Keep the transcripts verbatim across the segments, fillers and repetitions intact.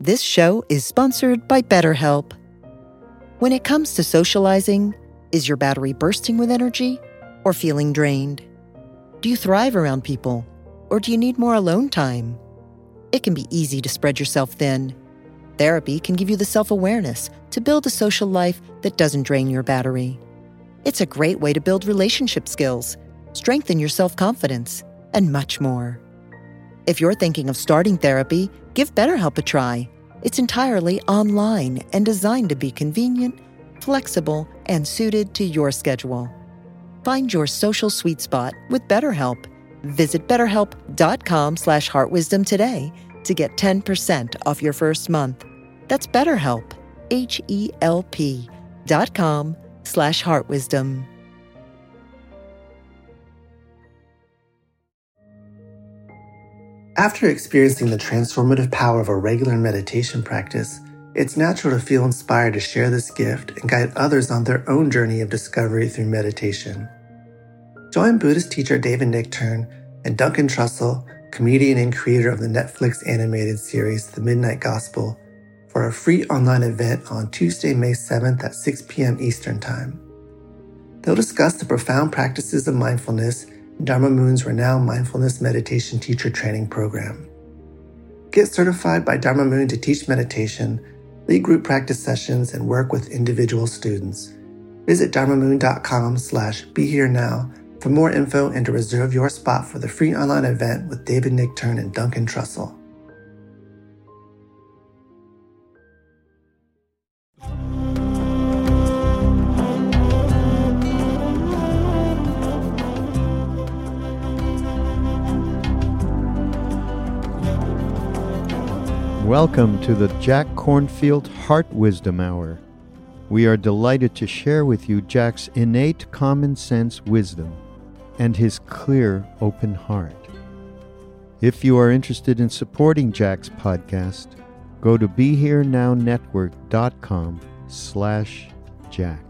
This show is sponsored by BetterHelp. When it comes to socializing, is your battery bursting with energy or feeling drained? Do you thrive around people, or do you need more alone time? It can be easy to spread yourself thin. Therapy can give you the self-awareness to build a social life that doesn't drain your battery. It's a great way to build relationship skills, strengthen your self-confidence, and much more. If you're thinking of starting therapy, give BetterHelp a try. It's entirely online and designed to be convenient, flexible, and suited to your schedule. Find your social sweet spot with BetterHelp. Visit betterhelp.com slash heartwisdom today to get ten percent off your first month. That's BetterHelp, H-E-L-P dot com slash heartwisdom. After experiencing the transformative power of a regular meditation practice, it's natural to feel inspired to share this gift and guide others on their own journey of discovery through meditation. Join Buddhist teacher David Nichtern and Duncan Trussell, comedian and creator of the Netflix animated series The Midnight Gospel, for a free online event on Tuesday, May seventh at six p.m. Eastern Time. They'll discuss the profound practices of mindfulness in Dharma Moon's renowned mindfulness meditation teacher training program. Get certified by Dharma Moon to teach meditation, lead group practice sessions, and work with individual students. Visit dharmamoon.com slash be here now for more info and to reserve your spot for the free online event with David Nichtern and Duncan Trussell. Welcome to the Jack Kornfield Heart Wisdom Hour. We are delighted to share with you Jack's innate common sense wisdom and his clear, open heart. If you are interested in supporting Jack's podcast, go to BeHereNowNetwork.com slash Jack.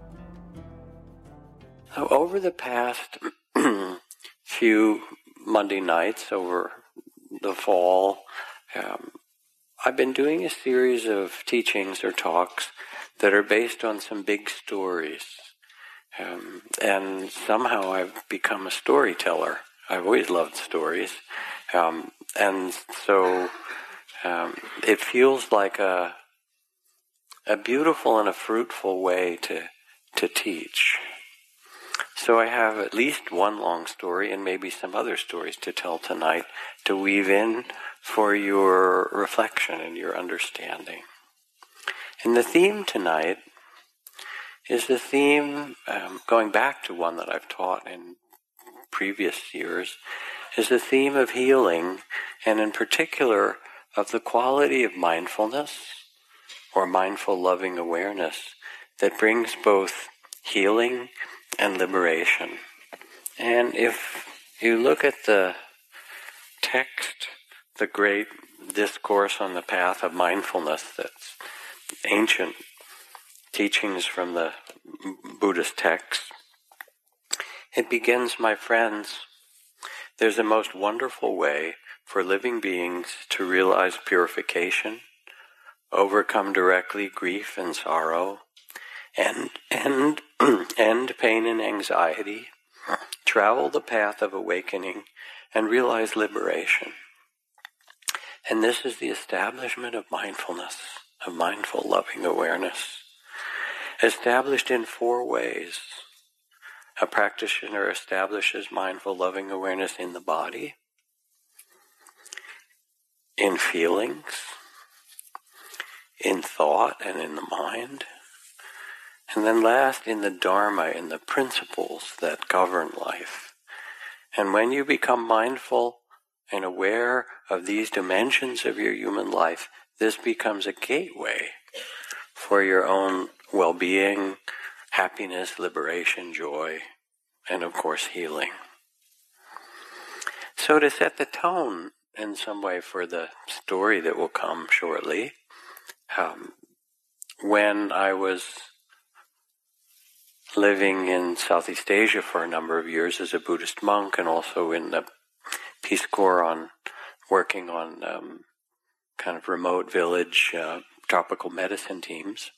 So over the past few Monday nights over the fall, um, I've been doing a series of teachings or talks that are based on some big stories. Um, and somehow I've become a storyteller. I've always loved stories. Um, and so um, it feels like a a beautiful and a fruitful way to to teach. So I have at least one long story and maybe some other stories to tell tonight to weave in for your reflection and your understanding. And the theme tonight is the theme, um, going back to one that I've taught in previous years, is the theme of healing, and in particular of the quality of mindfulness or mindful loving awareness that brings both healing and liberation. And if you look at the text, the great discourse on the path of mindfulness, that's ancient teachings from the Buddhist texts, it begins, my friends, there's a most wonderful way for living beings to realize purification, overcome directly grief and sorrow, and end, end pain and anxiety, travel the path of awakening, and realize liberation. And this is the establishment of mindfulness, of mindful loving awareness, established in four ways. A practitioner establishes mindful loving awareness in the body, in feelings, in thought and in the mind, and then last in the Dharma, in the principles that govern life. And when you become mindful and aware of these dimensions of your human life, this becomes a gateway for your own well-being, happiness, liberation, joy, and of course healing. So to set the tone in some way for the story that will come shortly, um, when I was living in Southeast Asia for a number of years as a Buddhist monk, and also in the Peace Corps on working on um, kind of remote village uh, tropical medicine teams.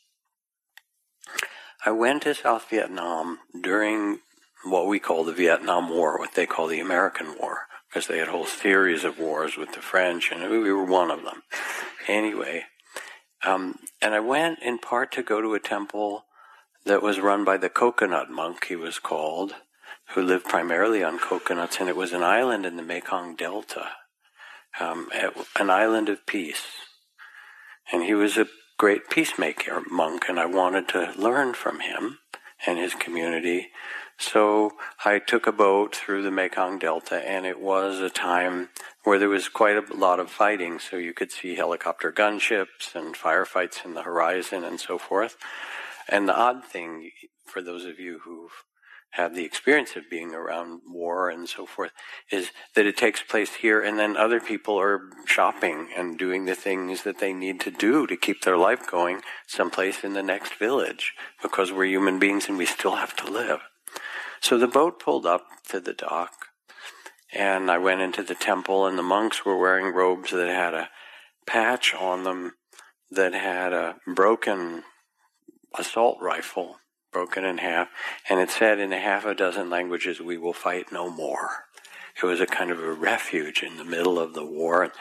I went to South Vietnam during what we call the Vietnam War, what they call the American War, because they had a whole series of wars with the French, and we were one of them. Anyway, um, and I went in part to go to a temple that was run by the coconut monk, he was called, who lived primarily on coconuts, and it was an island in the Mekong Delta, um, an island of peace. And he was a great peacemaker monk, and I wanted to learn from him and his community. So I took a boat through the Mekong Delta, and it was a time where there was quite a lot of fighting, so you could see helicopter gunships and firefights in the horizon and so forth. And the odd thing, for those of you who've had the experience of being around war and so forth, is that it takes place here, and then other people are shopping and doing the things that they need to do to keep their life going someplace in the next village, because we're human beings and we still have to live. So the boat pulled up to the dock, and I went into the temple, and the monks were wearing robes that had a patch on them that had a broken assault rifle, broken in half, and it said in a half a dozen languages, "We will fight no more." It was a kind of a refuge in the middle of the war.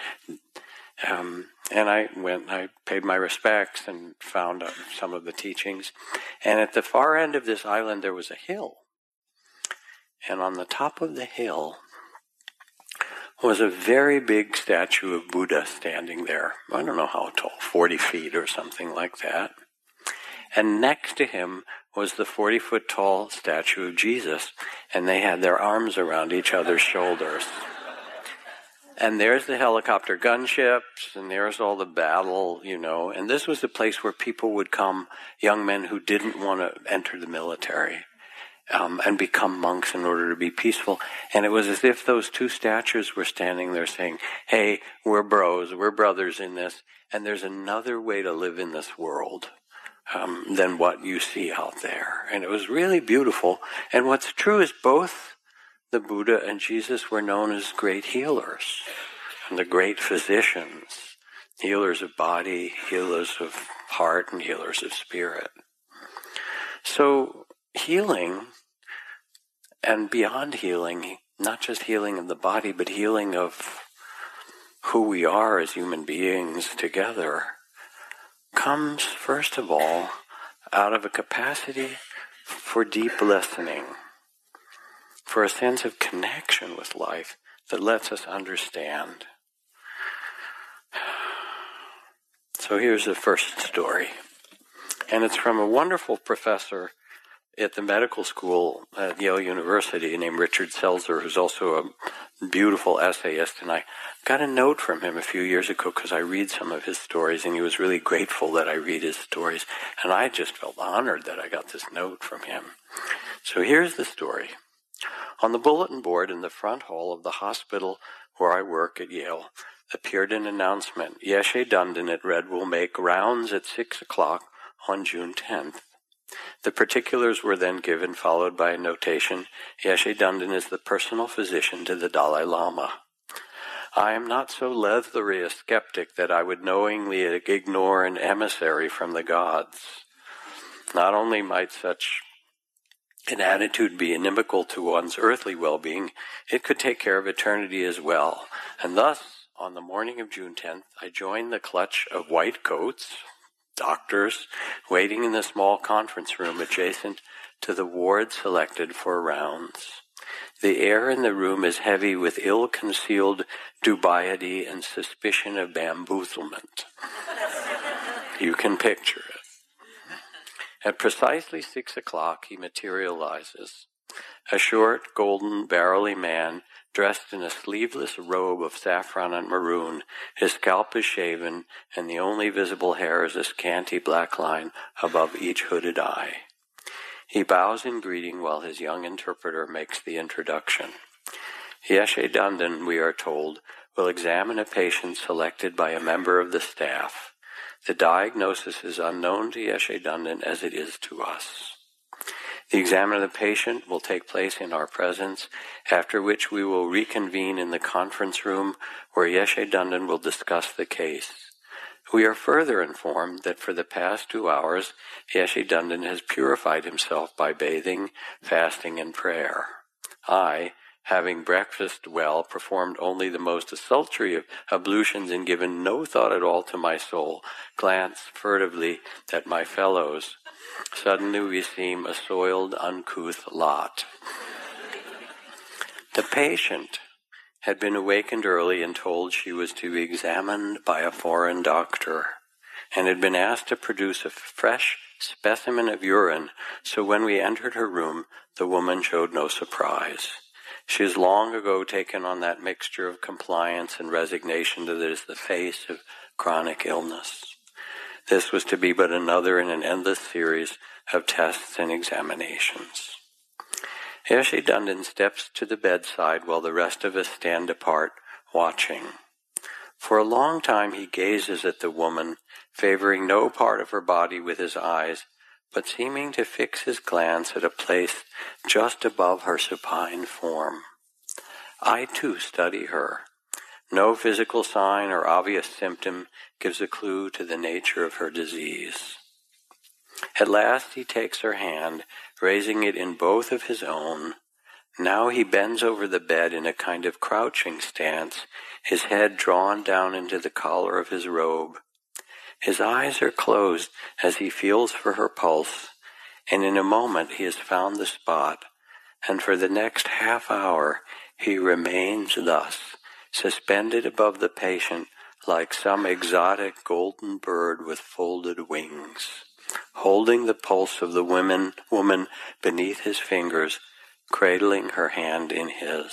Um, and I went, I paid my respects and found out some of the teachings. And at the far end of this island, there was a hill. And on the top of the hill was a very big statue of Buddha standing there. I don't know how tall, forty feet or something like that. And next to him was the forty-foot-tall statue of Jesus, and they had their arms around each other's shoulders. And there's the helicopter gunships, and there's all the battle, you know. And this was the place where people would come, young men who didn't want to enter the military, um, and become monks in order to be peaceful. And it was as if those two statues were standing there saying, hey, we're bros, we're brothers in this, and there's another way to live in this world Um, than what you see out there. And it was really beautiful. And what's true is both the Buddha and Jesus were known as great healers, and the great physicians, healers of body, healers of heart, and healers of spirit. So healing, and beyond healing, not just healing of the body, but healing of who we are as human beings together, comes, first of all, out of a capacity for deep listening, for a sense of connection with life that lets us understand. So here's the first story, and it's from a wonderful professor at the medical school at Yale University named Richard Selzer, who's also a beautiful essayist, and I got a note from him a few years ago because I read some of his stories, and he was really grateful that I read his stories, and I just felt honored that I got this note from him. So here's the story. On the bulletin board in the front hall of the hospital where I work at Yale appeared an announcement. Yeshe Dundon at Red will make rounds at six o'clock on June tenth. The particulars were then given, followed by a notation. Yeshe Dundon is the personal physician to the Dalai Lama. I am not so leathery a skeptic that I would knowingly ignore an emissary from the gods. Not only might such an attitude be inimical to one's earthly well-being, it could take care of eternity as well. And thus, on the morning of June tenth, I joined the clutch of white coats, doctors, waiting in the small conference room adjacent to the ward selected for rounds. The air in the room is heavy with ill-concealed dubiety and suspicion of bamboozlement. You can picture it. At precisely six o'clock, he materializes. A short, golden, barrelly man dressed in a sleeveless robe of saffron and maroon. His scalp is shaven, and the only visible hair is a scanty black line above each hooded eye. He bows in greeting while his young interpreter makes the introduction. Yeshe Dundon, we are told, will examine a patient selected by a member of the staff. The diagnosis is unknown to Yeshe Dundon as it is to us. The examination of the patient will take place in our presence, after which we will reconvene in the conference room where Yeshe Dundon will discuss the case. We are further informed that for the past two hours, Yeshidundan has purified himself by bathing, fasting, and prayer. I, having breakfasted well, performed only the most desultory of ablutions and given no thought at all to my soul, glanced furtively at my fellows. Suddenly we seem a soiled, uncouth lot. The patient had been awakened early and told she was to be examined by a foreign doctor, and had been asked to produce a fresh specimen of urine, so when we entered her room, the woman showed no surprise. She has long ago taken on that mixture of compliance and resignation that is the face of chronic illness. This was to be but another in an endless series of tests and examinations. Yeshidundan steps to the bedside while the rest of us stand apart, watching. For a long time he gazes at the woman, favoring no part of her body with his eyes, but seeming to fix his glance at a place just above her supine form. I too study her. No physical sign or obvious symptom gives a clue to the nature of her disease. At last he takes her hand, raising it in both of his own. Now he bends over the bed in a kind of crouching stance, his head drawn down into the collar of his robe. His eyes are closed as he feels for her pulse, and in a moment he has found the spot, and for the next half hour he remains thus, suspended above the patient like some exotic golden bird with folded wings, holding the pulse of the woman, woman beneath his fingers, cradling her hand in his.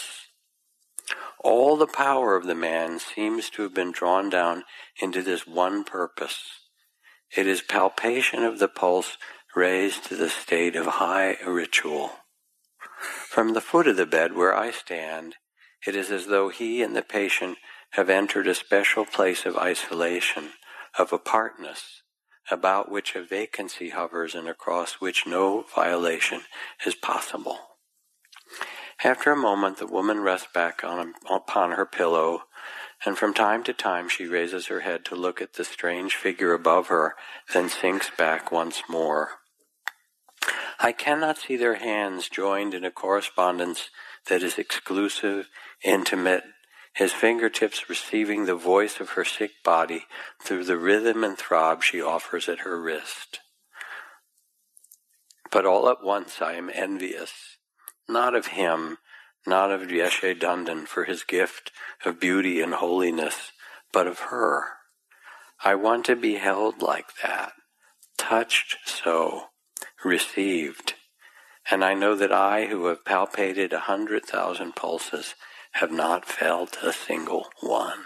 All the power of the man seems to have been drawn down into this one purpose. It is palpation of the pulse raised to the state of high ritual. From the foot of the bed where I stand, it is as though he and the patient have entered a special place of isolation, of apartness, about which a vacancy hovers and across which no violation is possible. After a moment, the woman rests back on, upon her pillow, and from time to time she raises her head to look at the strange figure above her, then sinks back once more. I cannot see their hands joined in a correspondence that is exclusive, intimate, his fingertips receiving the voice of her sick body through the rhythm and throb she offers at her wrist. But all at once I am envious, not of him, not of Yeshidundan for his gift of beauty and holiness, but of her. I want to be held like that, touched so, received. And I know that I, who have palpated a hundred thousand pulses, have not felt a single one.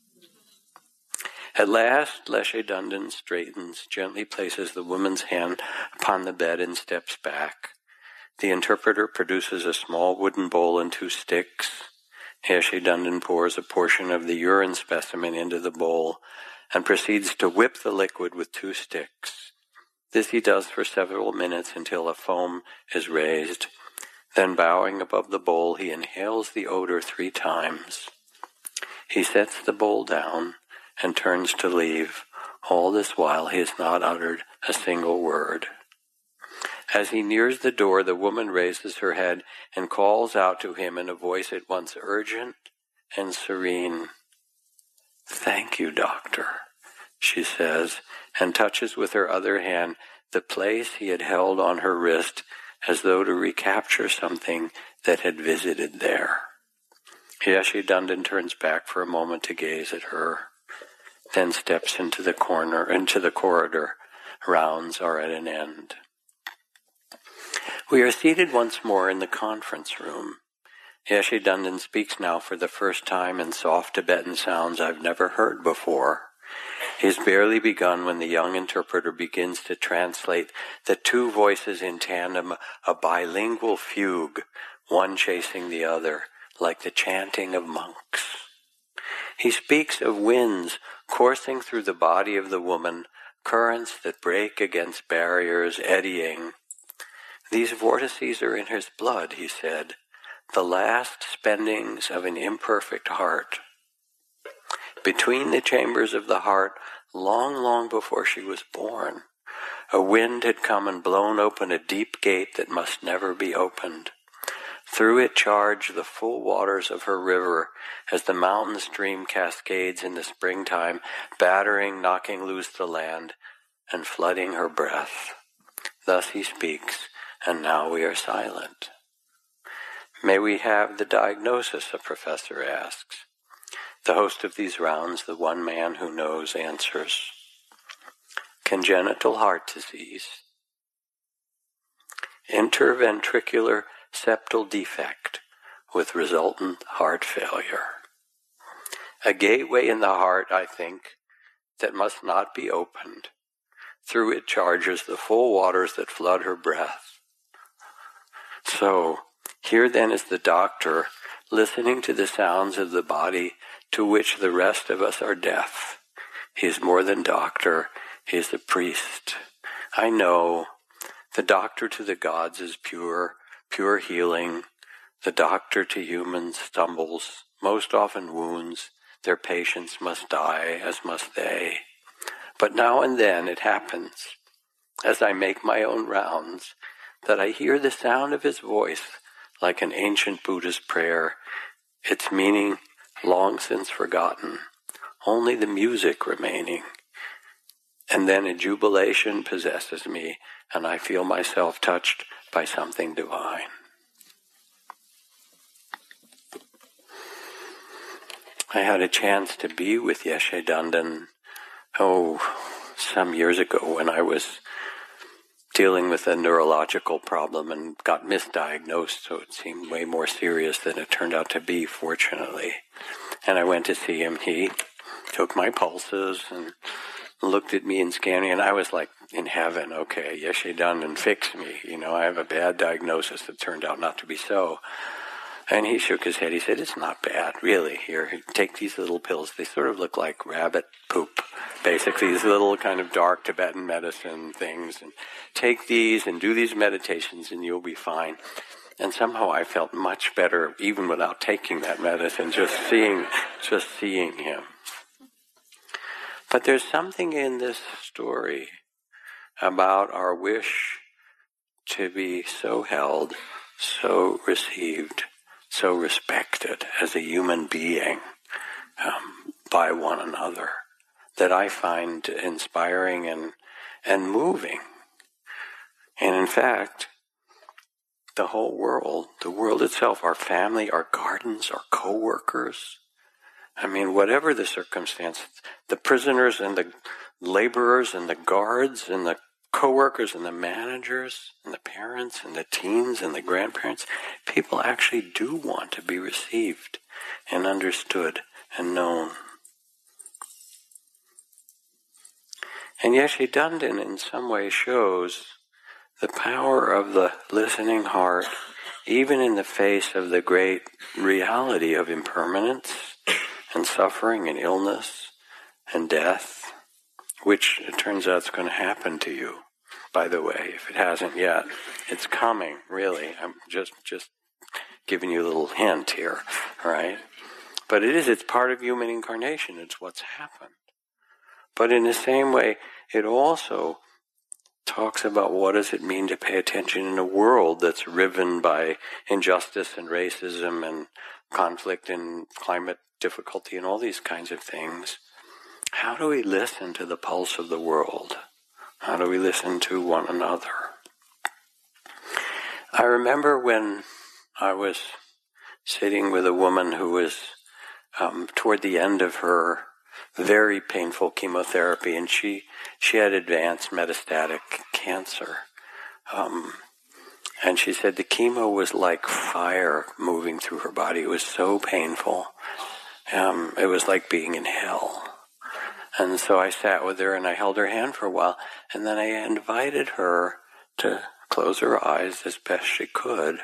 At last, Yeshidundan straightens, gently places the woman's hand upon the bed and steps back. The interpreter produces a small wooden bowl and two sticks. Yeshidundan pours a portion of the urine specimen into the bowl and proceeds to whip the liquid with two sticks. This he does for several minutes until a foam is raised. Then, bowing above the bowl, he inhales the odor three times. He sets the bowl down and turns to leave. All this while he has not uttered a single word. As he nears the door, the woman raises her head and calls out to him in a voice at once urgent and serene. "Thank you, doctor," she says, and touches with her other hand the place he had held on her wrist as though to recapture something that had visited there. Yeshidundan turns back for a moment to gaze at her, then steps into the corner, into the corridor. Rounds are at an end. We are seated once more in the conference room. Yeshidundan speaks now for the first time in soft Tibetan sounds I've never heard before. He has barely begun when the young interpreter begins to translate the two voices in tandem, a bilingual fugue, one chasing the other, like the chanting of monks. He speaks of winds coursing through the body of the woman, currents that break against barriers, eddying. These vortices are in his blood, he said, the last spendings of an imperfect heart. Between the chambers of the heart long, long before she was born. A wind had come and blown open a deep gate that must never be opened. Through it charged the full waters of her river as the mountain stream cascades in the springtime, battering, knocking loose the land, and flooding her breath. Thus he speaks, and now we are silent. May we have the diagnosis, a professor asks. The host of these rounds, the one man who knows, answers. Congenital heart disease. Interventricular septal defect with resultant heart failure. A gateway in the heart, I think, that must not be opened. Through it charges the full waters that flood her breath. So, here then is the doctor listening to the sounds of the body to which the rest of us are deaf. He is more than doctor, he is the priest. I know the doctor to the gods is pure, pure healing. The doctor to humans stumbles, most often wounds. Their patients must die, as must they. But now and then it happens, as I make my own rounds, that I hear the sound of his voice like an ancient Buddhist prayer, its meaning long since forgotten, only the music remaining. And then a jubilation possesses me, and I feel myself touched by something divine. I had a chance to be with Yeshe Dandan, oh, some years ago when I was dealing with a neurological problem and got misdiagnosed, so it seemed way more serious than it turned out to be, fortunately. And I went to see him. He took my pulses and looked at me and scanned me, and I was like, in heaven, okay, Yeshe Dandan, fix me. You know, I have a bad diagnosis that turned out not to be so. And he shook his head. He said, it's not bad, really. Here, take these little pills. They sort of look like rabbit poop, basically, these little kind of dark Tibetan medicine things. And take these and do these meditations and you'll be fine. And somehow I felt much better, even without taking that medicine, just seeing, just seeing him. But there's something in this story about our wish to be so held, so received, so respected as a human being um, by one another, that I find inspiring and and moving. And in fact, the whole world, the world itself, our family, our gardens, our co-workers, I mean, whatever the circumstance, the prisoners and the laborers and the guards and the co-workers and the managers and the parents and the teens and the grandparents, people actually do want to be received and understood and known. And Yeshe Dandan in some way shows the power of the listening heart, even in the face of the great reality of impermanence and suffering and illness and death, which it turns out is going to happen to you. By the way, if it hasn't yet, it's coming, really. I'm just just giving you a little hint here, right? But it is, it's part of human incarnation. It's what's happened. But in the same way, it also talks about what does it mean to pay attention in a world that's riven by injustice and racism and conflict and climate difficulty and all these kinds of things. How do we listen to the pulse of the world? How do we listen to one another? I remember when I was sitting with a woman who was um, toward the end of her very painful chemotherapy, and she, she had advanced metastatic cancer. Um, and she said the chemo was like fire moving through her body. It was so painful. Um, it was like being in hell. And so I sat with her and I held her hand for a while, and then I invited her to close her eyes as best she could.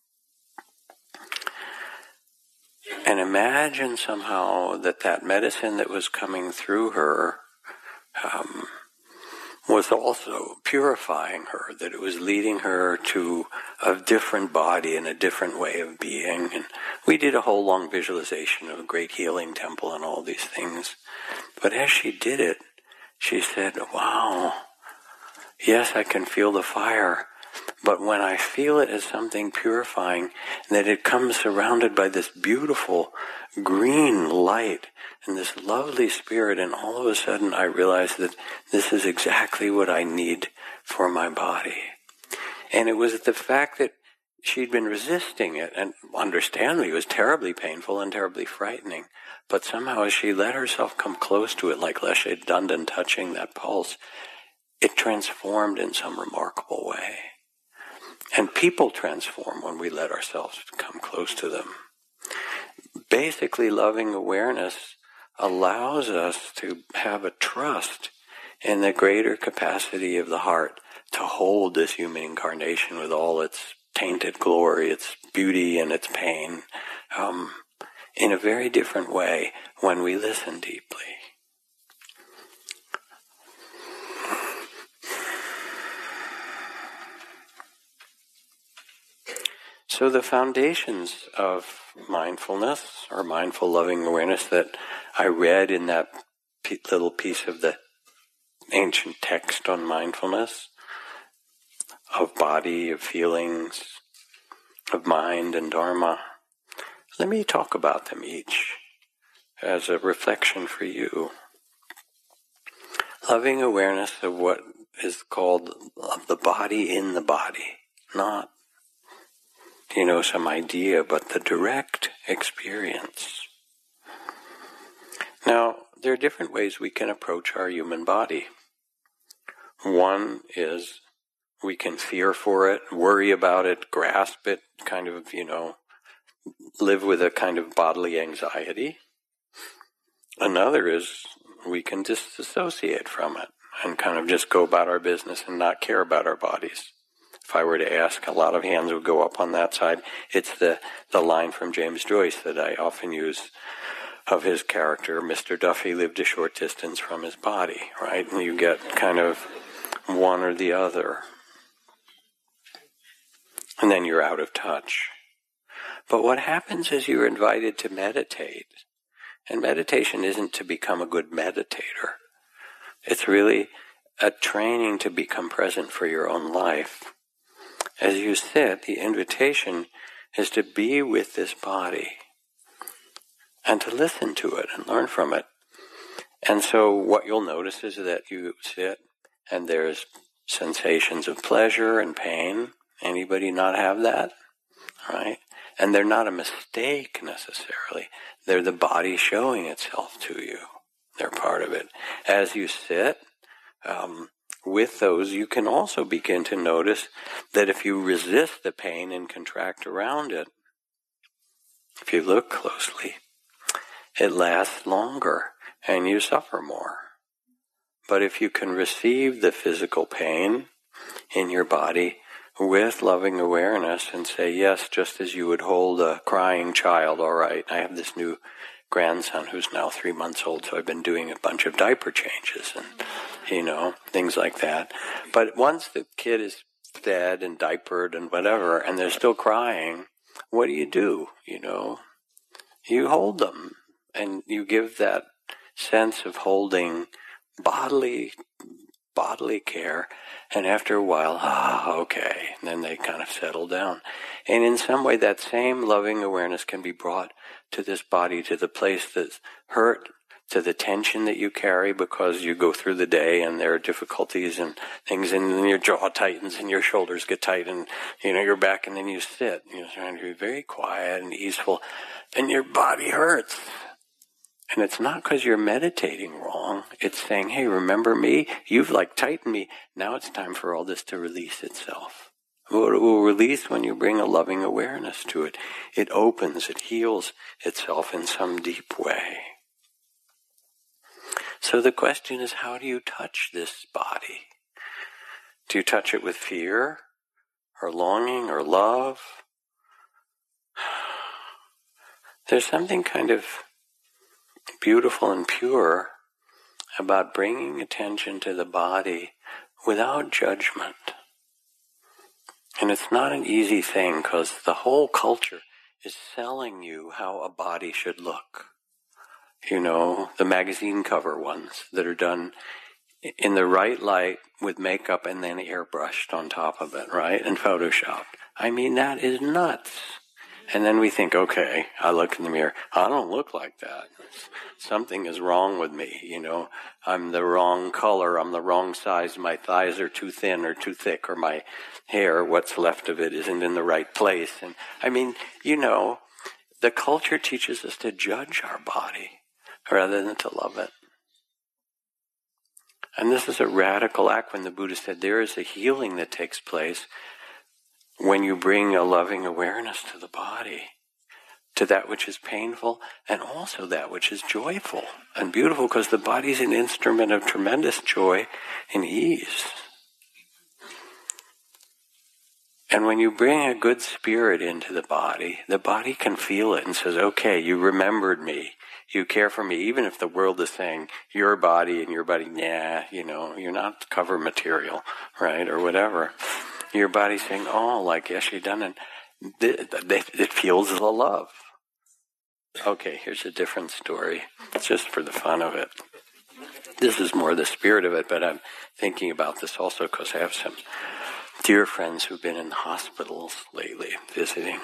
And imagine somehow that that medicine that was coming through her um, was also purifying her, that it was leading her to a different body and a different way of being. And we did a whole long visualization of a great healing temple and all these things. But as she did it, she said, wow, yes, I can feel the fire, but when I feel it as something purifying, that it comes surrounded by this beautiful green light and this lovely spirit, and all of a sudden I realized that this is exactly what I need for my body. And it was the fact that she'd been resisting it, and understandably it was terribly painful and terribly frightening, but somehow as she let herself come close to it, like Leslie Dundon touching that pulse, it transformed in some remarkable way. And people transform when we let ourselves come close to them. Basically, loving awareness allows us to have a trust in the greater capacity of the heart to hold this human incarnation with all its tainted glory, its beauty, and its pain, um, in a very different way when we listen deeply. So the foundations of mindfulness, or mindful loving awareness, that I read in that little piece of the ancient text on mindfulness, of body, of feelings, of mind and dharma, let me talk about them each as a reflection for you. Loving awareness of what is called of the body in the body, not you know, some idea, but the direct experience. Now, there are different ways we can approach our human body. One is we can fear for it, worry about it, grasp it, kind of, you know, live with a kind of bodily anxiety. Another is we can disassociate from it and kind of just go about our business and not care about our bodies. If I were to ask, a lot of hands would go up on that side. It's the, the line from James Joyce that I often use of his character. Mister Duffy lived a short distance from his body, right? And you get kind of one or the other. And then you're out of touch. But what happens is you're invited to meditate. And meditation isn't to become a good meditator. It's really a training to become present for your own life. As you sit, the invitation is to be with this body and to listen to it and learn from it. And so what you'll notice is that you sit and there's sensations of pleasure and pain. Anybody not have that? Right? And they're not a mistake necessarily. They're the body showing itself to you. They're part of it. As you sit, um, with those, you can also begin to notice that if you resist the pain and contract around it, if you look closely, it lasts longer and you suffer more. But if you can receive the physical pain in your body with loving awareness and say, yes, just as you would hold a crying child, all right, I have this new grandson who's now three months old, so I've been doing a bunch of diaper changes and, you know, things like that. But once the kid is fed and diapered and whatever, and they're still crying, what do you do? You know, you hold them, and you give that sense of holding bodily bodily care, and after a while, ah, okay, and then they kind of settle down. And in some way, that same loving awareness can be brought to this body, to the place that's hurt, to the tension that you carry because you go through the day and there are difficulties and things, and then your jaw tightens and your shoulders get tight and, you know, you're back, and then you sit. You're trying to be very quiet and easeful, and your body hurts. And it's not because you're meditating wrong. It's saying, hey, remember me? You've like tightened me. Now it's time for all this to release itself. It will release when you bring a loving awareness to it. It opens, it heals itself in some deep way. So the question is, how do you touch this body? Do you touch it with fear or longing or love? There's something kind of beautiful and pure about bringing attention to the body without judgment. And it's not an easy thing because the whole culture is selling you how a body should look. You know, the magazine cover ones that are done in the right light with makeup and then airbrushed on top of it, right? And photoshopped. I mean, that is nuts. And then we think, okay, I look in the mirror, I don't look like that. Something is wrong with me, you know. I'm the wrong color, I'm the wrong size, my thighs are too thin or too thick, or my hair, what's left of it, isn't in the right place. And I mean, you know, the culture teaches us to judge our body rather than to love it. And this is a radical act when the Buddha said there is a healing that takes place when you bring a loving awareness to the body, to that which is painful and also that which is joyful and beautiful, because the body is an instrument of tremendous joy and ease. And when you bring a good spirit into the body, the body can feel it and says, okay, you remembered me. You care for me, even if the world is saying, your body and your body, nah, you know, you're not cover material, right, or whatever. Your body's saying, oh, like Yeshe Dandan, it feels the love. Okay, here's a different story. It's just for the fun of it. This is more the spirit of it, but I'm thinking about this also because I have some dear friends who've been in the hospitals lately visiting.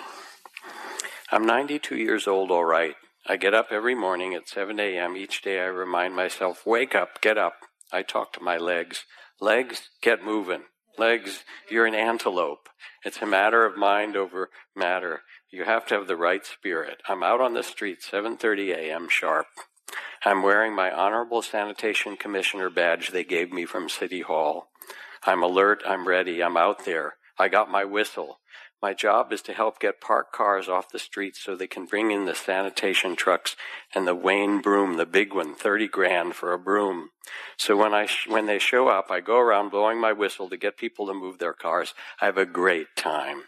I'm ninety-two years old, all right. I get up every morning at seven a.m. Each day I remind myself, wake up, get up. I talk to my legs. Legs, get moving. Legs, you're an antelope. It's a matter of mind over matter. You have to have the right spirit. I'm out on the street, seven thirty a.m. sharp. I'm wearing my Honorable Sanitation Commissioner badge they gave me from City Hall. I'm alert, I'm ready, I'm out there. I got my whistle. My job is to help get parked cars off the streets so they can bring in the sanitation trucks and the Wayne broom, the big one, thirty grand for a broom. So when I sh- when they show up, I go around blowing my whistle to get people to move their cars. I have a great time.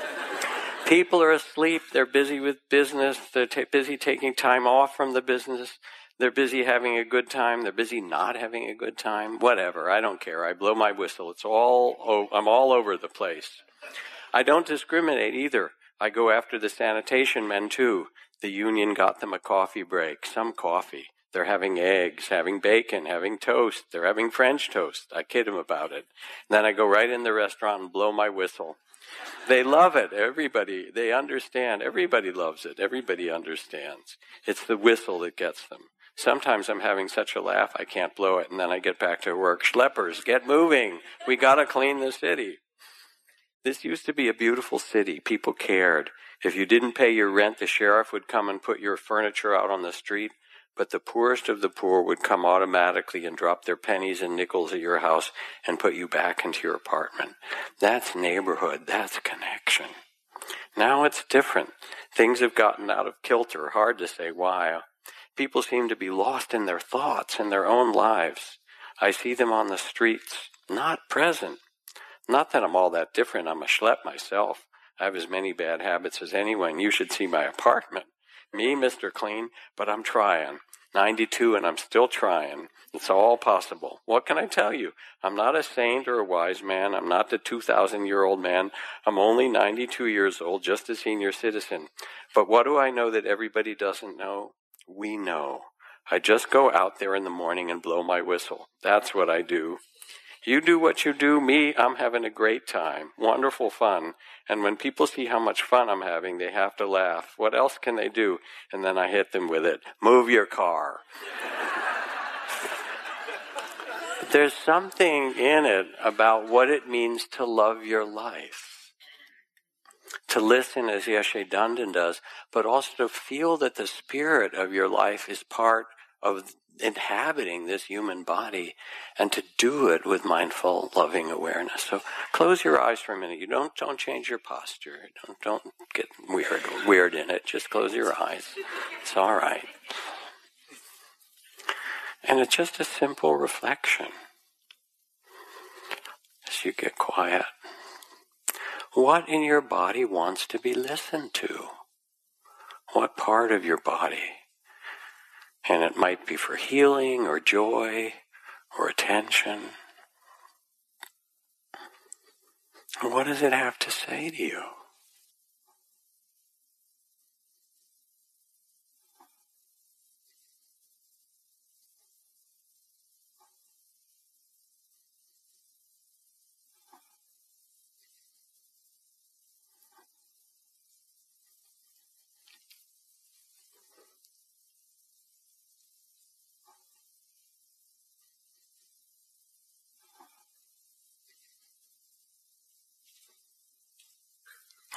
People are asleep. They're busy with business. They're t- busy taking time off from the business. They're busy having a good time. They're busy not having a good time. Whatever. I don't care. I blow my whistle. It's all, oh, I'm all over the place. I don't discriminate either. I go after the sanitation men too. The union got them a coffee break. Some coffee. They're having eggs, having bacon, having toast. They're having French toast. I kid them about it. And then I go right in the restaurant and blow my whistle. They love it. Everybody, they understand. Everybody loves it. Everybody understands. It's the whistle that gets them. Sometimes I'm having such a laugh I can't blow it, and then I get back to work. Schleppers, get moving. We got to clean the city. This used to be a beautiful city. People cared. If you didn't pay your rent, the sheriff would come and put your furniture out on the street, but the poorest of the poor would come automatically and drop their pennies and nickels at your house and put you back into your apartment. That's neighborhood. That's connection. Now it's different. Things have gotten out of kilter. Hard to say why. People seem to be lost in their thoughts and their own lives. I see them on the streets, not present. Not that I'm all that different. I'm a schlep myself. I have as many bad habits as anyone. You should see my apartment. Me, Mister Clean, but I'm trying. ninety-two and I'm still trying. It's all possible. What can I tell you? I'm not a saint or a wise man. I'm not the two thousand year old man. I'm only ninety-two years old, just a senior citizen. But what do I know that everybody doesn't know? We know. I just go out there in the morning and blow my whistle. That's what I do. You do what you do. Me, I'm having a great time. Wonderful fun. And when people see how much fun I'm having, they have to laugh. What else can they do? And then I hit them with it. Move your car. There's something in it about what it means to love your life. To listen as Yeshe Dandan does, but also to feel that the spirit of your life is part of inhabiting this human body, and to do it with mindful, loving awareness. So close your eyes for a minute. You don't don't change your posture. Don't don't get weird weird in it. Just close your eyes. It's all right. And it's just a simple reflection as you get quiet. What in your body wants to be listened to? What part of your body? And it might be for healing or joy or attention. What does it have to say to you?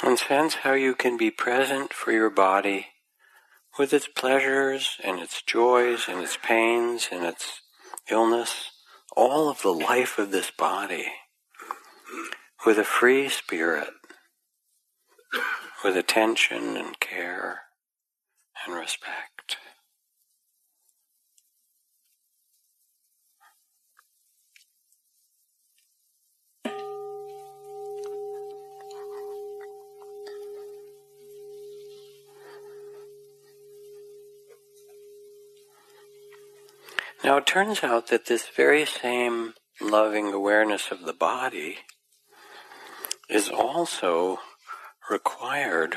And sense how you can be present for your body with its pleasures and its joys and its pains and its illness, all of the life of this body, with a free spirit, with attention and care and respect. Now it turns out that this very same loving awareness of the body is also required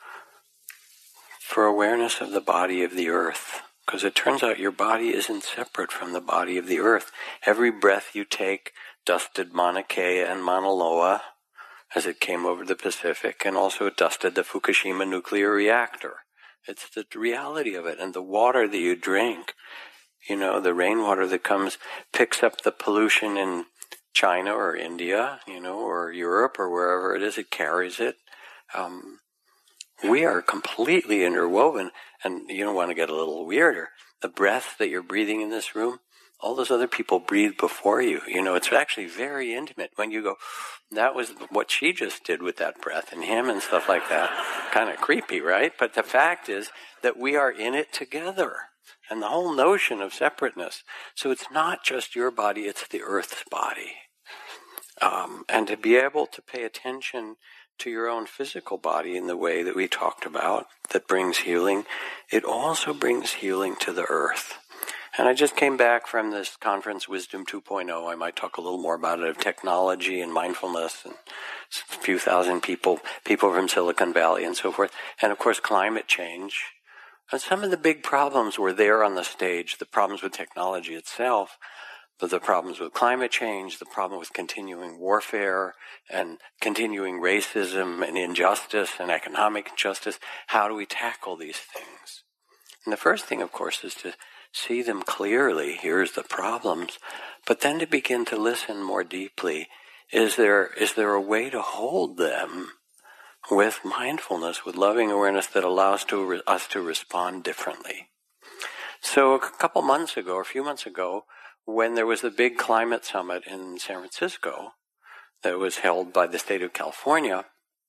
for awareness of the body of the earth. Because it turns out your body isn't separate from the body of the earth. Every breath you take dusted Mauna Kea and Mauna Loa as it came over the Pacific, and also it dusted the Fukushima nuclear reactor. It's the reality of it. And the water that you drink, you know, the rainwater that comes, picks up the pollution in China or India, you know, or Europe or wherever it is, it carries it. Um, we are completely interwoven, and you don't want to get a little weirder. The breath that you're breathing in this room, all those other people breathe before you. You know, it's actually very intimate. When you go, that was what she just did with that breath, and him and stuff like that. Kind of creepy, right? But the fact is that we are in it together. And the whole notion of separateness. So it's not just your body, it's the earth's body. Um, and to be able to pay attention to your own physical body in the way that we talked about, that brings healing, it also brings healing to the earth. And I just came back from this conference, Wisdom two point oh. I might talk a little more about it, of technology and mindfulness, and a few thousand people, people from Silicon Valley and so forth. And of course, climate change. And some of the big problems were there on the stage, the problems with technology itself, but the problems with climate change, the problem with continuing warfare and continuing racism and injustice and economic injustice. How do we tackle these things? And the first thing, of course, is to see them clearly. Here's the problems. But then to begin to listen more deeply. Is there, is there a way to hold them with mindfulness, with loving awareness that allows to re- us to respond differently? So a couple months ago, or a few months ago, when there was the big climate summit in San Francisco that was held by the state of California,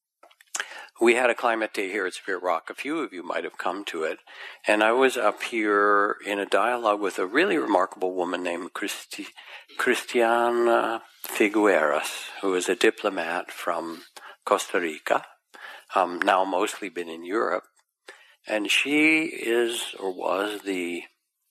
we had a climate day here at Spirit Rock. A few of you might have come to it. And I was up here in a dialogue with a really remarkable woman named Christi- Christiana Figueras, who is a diplomat from Costa Rica. Um, now mostly been in Europe, and she is or was the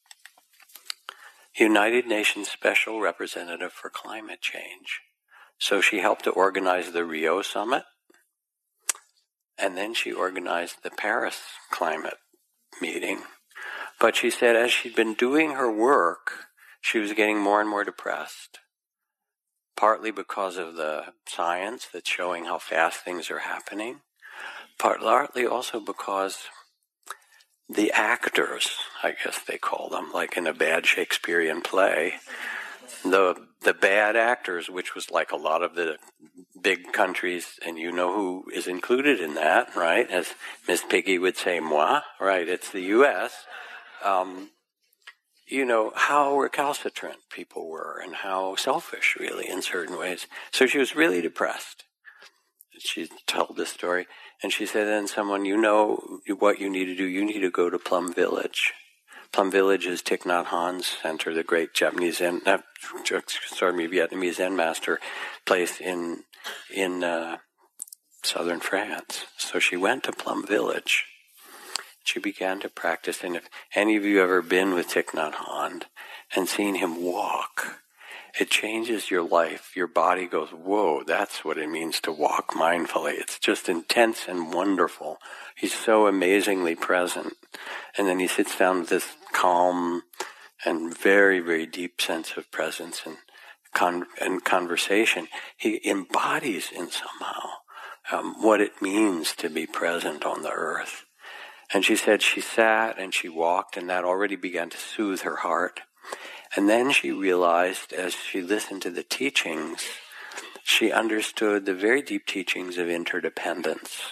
United Nations Special Representative for Climate Change. So she helped to organize the Rio Summit, and then she organized the Paris climate meeting. But she said as she'd been doing her work, she was getting more and more depressed, partly because of the science that's showing how fast things are happening, partly also because the actors, I guess they call them, like in a bad Shakespearean play, the the bad actors, which was like a lot of the big countries, and you know who is included in that, right? As Miss Piggy would say, moi, right? It's the U S Um, you know, how recalcitrant people were and how selfish, really, in certain ways. So she was really depressed. She told this story, and she said, then someone, you know what you need to do, you need to go to Plum Village. Plum Village is Thich Nhat Hanh's center, the great Japanese Zen, uh, sorry, Vietnamese Zen master place in in uh, southern France. So she went to Plum Village. She began to practice, and if any of you ever been with Thich Nhat Hanh and seen him walk, it changes your life. Your body goes, whoa, that's what it means to walk mindfully. It's just intense and wonderful. He's so amazingly present. And then he sits down with this calm and very, very deep sense of presence and, con- and conversation. He embodies in somehow um, what it means to be present on the earth. And she said she sat and she walked, and that already began to soothe her heart. And then she realized, as she listened to the teachings, she understood the very deep teachings of interdependence.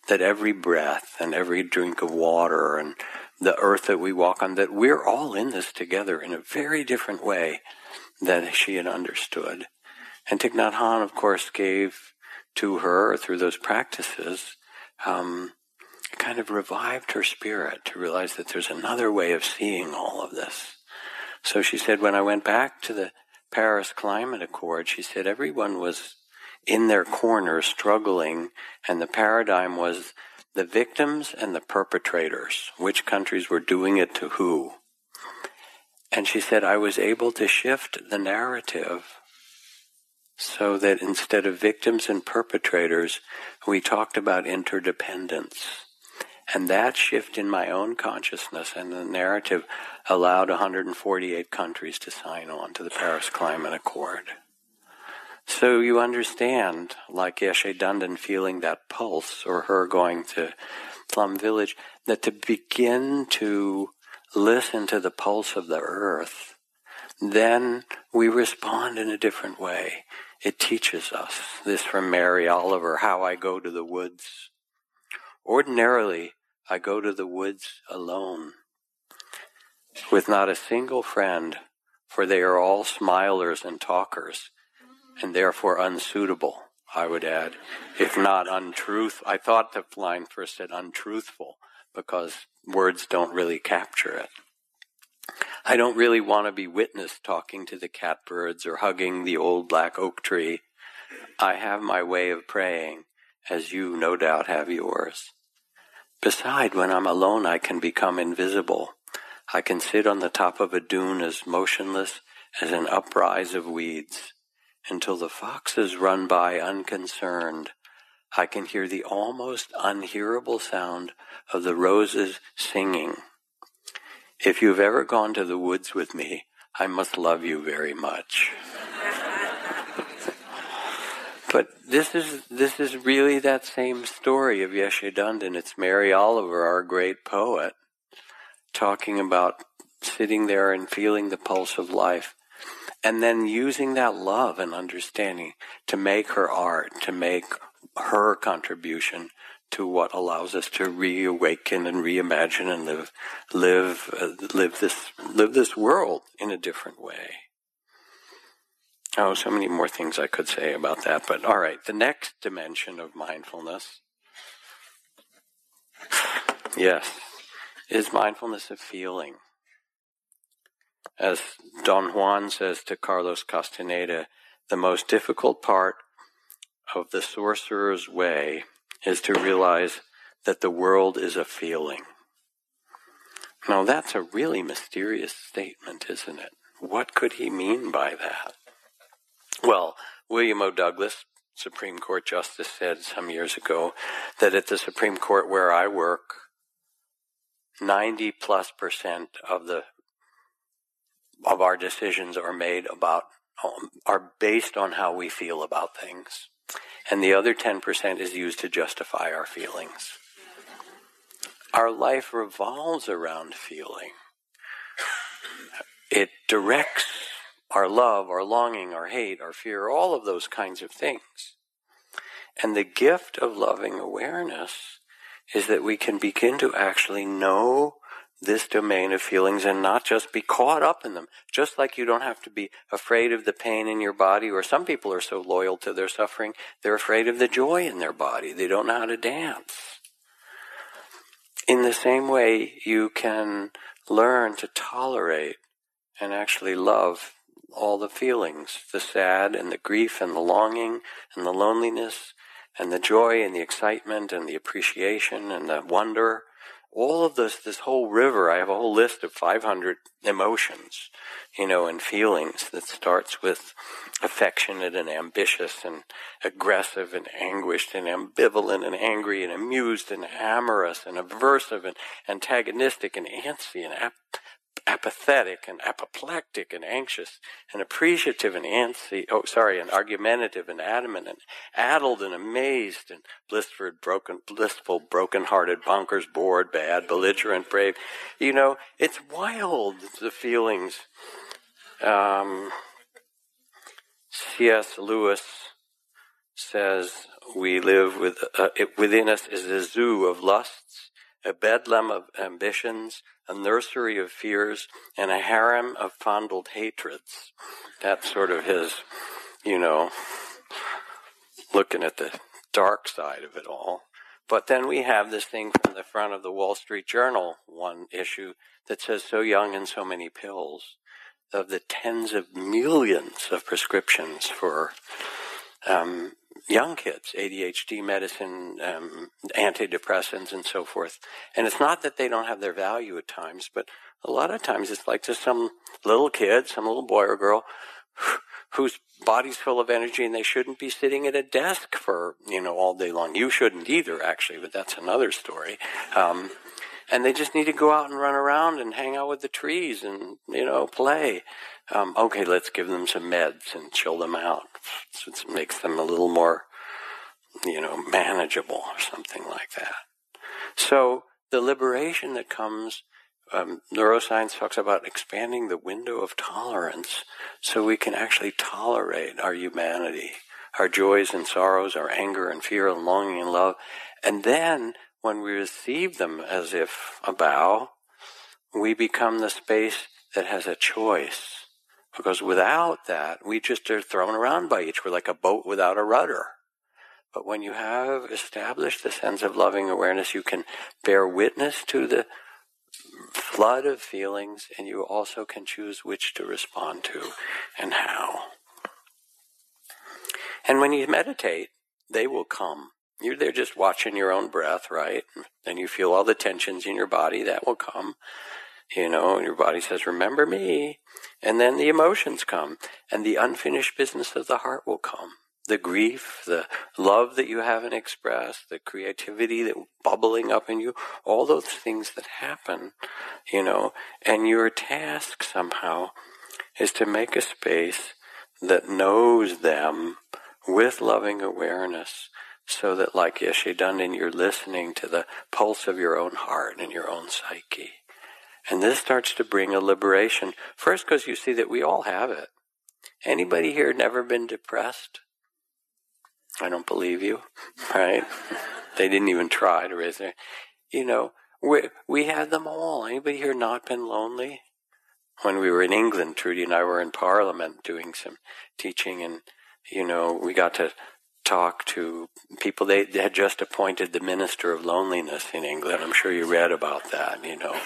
that every breath and every drink of water and the earth that we walk on, that we're all in this together in a very different way than she had understood. And Thich Nhat Hanh, of course, gave to her, through those practices, um, kind of revived her spirit to realize that there's another way of seeing all of this. So she said, when I went back to the Paris Climate Accord, she said everyone was in their corner struggling, and the paradigm was the victims and the perpetrators, which countries were doing it to who. And she said, I was able to shift the narrative so that instead of victims and perpetrators, we talked about interdependence. And that shift in my own consciousness and the narrative allowed one hundred forty-eight countries to sign on to the Paris Climate Accord. So you understand, like Yeshe Dundan feeling that pulse, or her going to Plum Village, that to begin to listen to the pulse of the earth, then we respond in a different way. It teaches us, this from Mary Oliver, how I go to the woods. Ordinarily, I go to the woods alone, with not a single friend, for they are all smilers and talkers, and therefore unsuitable, I would add, if not untruth. I thought the line first said untruthful, because words don't really capture it. I don't really want to be witnessed talking to the catbirds or hugging the old black oak tree. I have my way of praying, as you no doubt have yours. Beside, when I'm alone, I can become invisible. I can sit on the top of a dune as motionless as an uprise of weeds, until the foxes run by unconcerned. I can hear the almost unhearable sound of the roses singing. If you've ever gone to the woods with me, I must love you very much. But this is this is really that same story of Yeshe Dundan. It's Mary Oliver, our great poet, talking about sitting there and feeling the pulse of life, and then using that love and understanding to make her art, to make her contribution to what allows us to reawaken and reimagine and live, live, uh, live this, live this world in a different way. Oh, so many more things I could say about that, but all right. The next dimension of mindfulness, yes, is mindfulness of feeling. As Don Juan says to Carlos Castaneda, the most difficult part of the sorcerer's way is to realize that the world is a feeling. Now, that's a really mysterious statement, isn't it? What could he mean by that? Well, William O. Douglas, Supreme Court Justice, said some years ago that at the Supreme Court where I work, ninety plus percent of the of our decisions are made about, um, are based on how we feel about things. And the other ten percent is used to justify our feelings. Our life revolves around feeling. It directs our love, our longing, our hate, our fear, all of those kinds of things. And the gift of loving awareness is that we can begin to actually know this domain of feelings and not just be caught up in them. Just like you don't have to be afraid of the pain in your body, or some people are so loyal to their suffering, they're afraid of the joy in their body. They don't know how to dance. In the same way, you can learn to tolerate and actually love all the feelings, the sad and the grief and the longing and the loneliness and the joy and the excitement and the appreciation and the wonder. All of this, this whole river, I have a whole list of five hundred emotions, you know, and feelings that starts with affectionate and ambitious and aggressive and anguished and ambivalent and angry and amused and amorous and aversive and antagonistic and antsy and ap- apathetic and apoplectic and anxious and appreciative and antsy, oh, sorry, and argumentative and adamant and addled and amazed and blissful, broken, blissful, broken-hearted, bonkers, bored, bad, belligerent, brave. You know, it's wild, the feelings. Um, C S. Lewis says, we live with, uh, it, within us is a zoo of lusts, a bedlam of ambitions, a nursery of fears, and a harem of fondled hatreds. That's sort of his, you know, looking at the dark side of it all. But then we have this thing from the front of the Wall Street Journal, one issue, that says so young and so many pills, of the tens of millions of prescriptions for um, young kids, A D H D medicine, um, antidepressants, and so forth. And it's not that they don't have their value at times, but a lot of times it's like just some little kid, some little boy or girl whose body's full of energy and they shouldn't be sitting at a desk for, you know, all day long. You shouldn't either, actually, but that's another story. Um, and they just need to go out and run around and hang out with the trees and, you know, play. Um, okay, let's give them some meds and chill them out. So it makes them a little more, you know, manageable or something like that. So the liberation that comes, um, neuroscience talks about expanding the window of tolerance so we can actually tolerate our humanity, our joys and sorrows, our anger and fear and longing and love. And then when we receive them as if a bow, we become the space that has a choice. Because without that, we just are thrown around by each. We're like a boat without a rudder. But when you have established the sense of loving awareness, you can bear witness to the flood of feelings, and you also can choose which to respond to and how. And when you meditate, they will come. You're there just watching your own breath, right? Then you feel all the tensions in your body, that will come. You know, and your body says, remember me. And then the emotions come, and the unfinished business of the heart will come. The grief, the love that you haven't expressed, the creativity that bubbling up in you, all those things that happen, you know, and your task somehow is to make a space that knows them with loving awareness, so that, like Yeshe Dundan, you're listening to the pulse of your own heart and your own psyche. And this starts to bring a liberation. First, because you see that we all have it. Anybody here never been depressed? I don't believe you, right? They didn't even try to raise their... You know, we, we had them all. Anybody here not been lonely? When we were in England, Trudy and I were in Parliament doing some teaching, and, you know, we got to talk to people. They, they had just appointed the Minister of Loneliness in England. I'm sure you read about that, you know.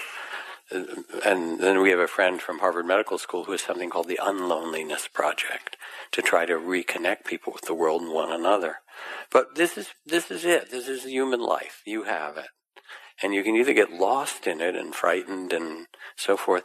And then we have a friend from Harvard Medical School who has something called the Unloneliness Project to try to reconnect people with the world and one another. But this is this is it. This is human life. You have it. And you can either get lost in it and frightened and so forth,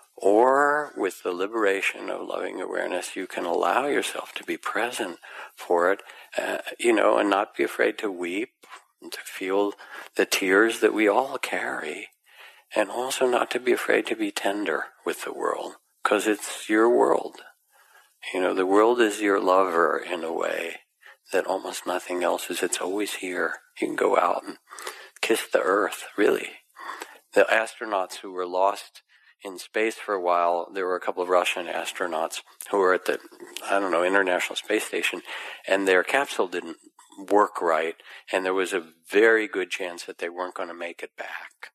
or with the liberation of loving awareness, you can allow yourself to be present for it, uh, you know, and not be afraid to weep, and to feel the tears that we all carry. And also not to be afraid to be tender with the world, because it's your world. You know, the world is your lover in a way that almost nothing else is. It's always here. You can go out and kiss the earth, really. The astronauts who were lost in space for a while, there were a couple of Russian astronauts who were at the, I don't know, International Space Station, and their capsule didn't work right, and there was a very good chance that they weren't going to make it back.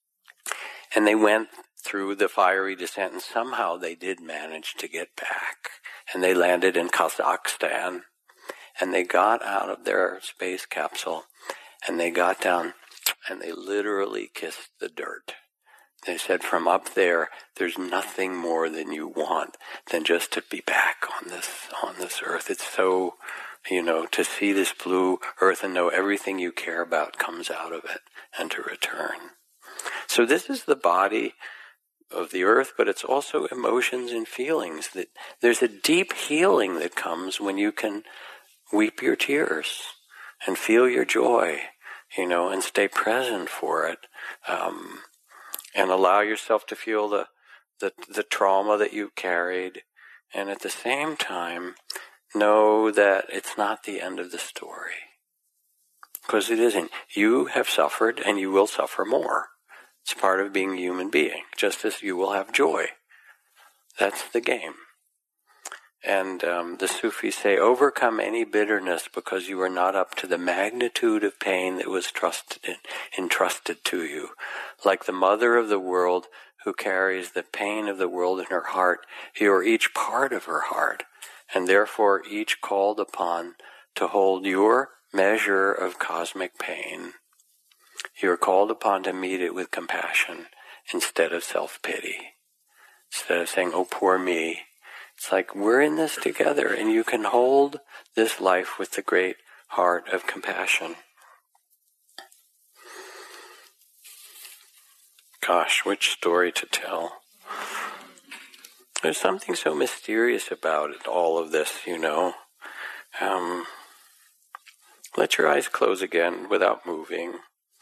And they went through the fiery descent, and somehow they did manage to get back. And they landed in Kazakhstan, and they got out of their space capsule, and they got down, and they literally kissed the dirt. They said, from up there, there's nothing more than you want than just to be back on this, on this earth. It's so, you know, to see this blue earth and know everything you care about comes out of it, and to return. So this is the body of the earth, but it's also emotions and feelings. That there's a deep healing that comes when you can weep your tears and feel your joy, you know, and stay present for it, um, and allow yourself to feel the, the the trauma that you carried, and at the same time know that it's not the end of the story, because it isn't. You have suffered, and you will suffer more. It's part of being a human being, just as you will have joy. That's the game. And um, the Sufis say, overcome any bitterness because you are not up to the magnitude of pain that was trusted in, entrusted to you. Like the mother of the world who carries the pain of the world in her heart, you are each part of her heart, and therefore each called upon to hold your measure of cosmic pain. You are called upon to meet it with compassion instead of self-pity. Instead of saying, oh, poor me. It's like, we're in this together, and you can hold this life with the great heart of compassion. Gosh, which story to tell? There's something so mysterious about it, all of this, you know. Um, let your eyes close again without moving.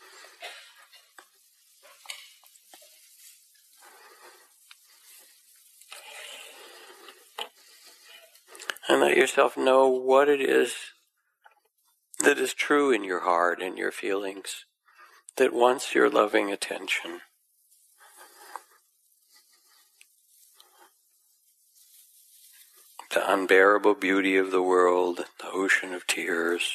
And let yourself know what it is that is true in your heart and your feelings that wants your loving attention. The unbearable beauty of the world, the ocean of tears.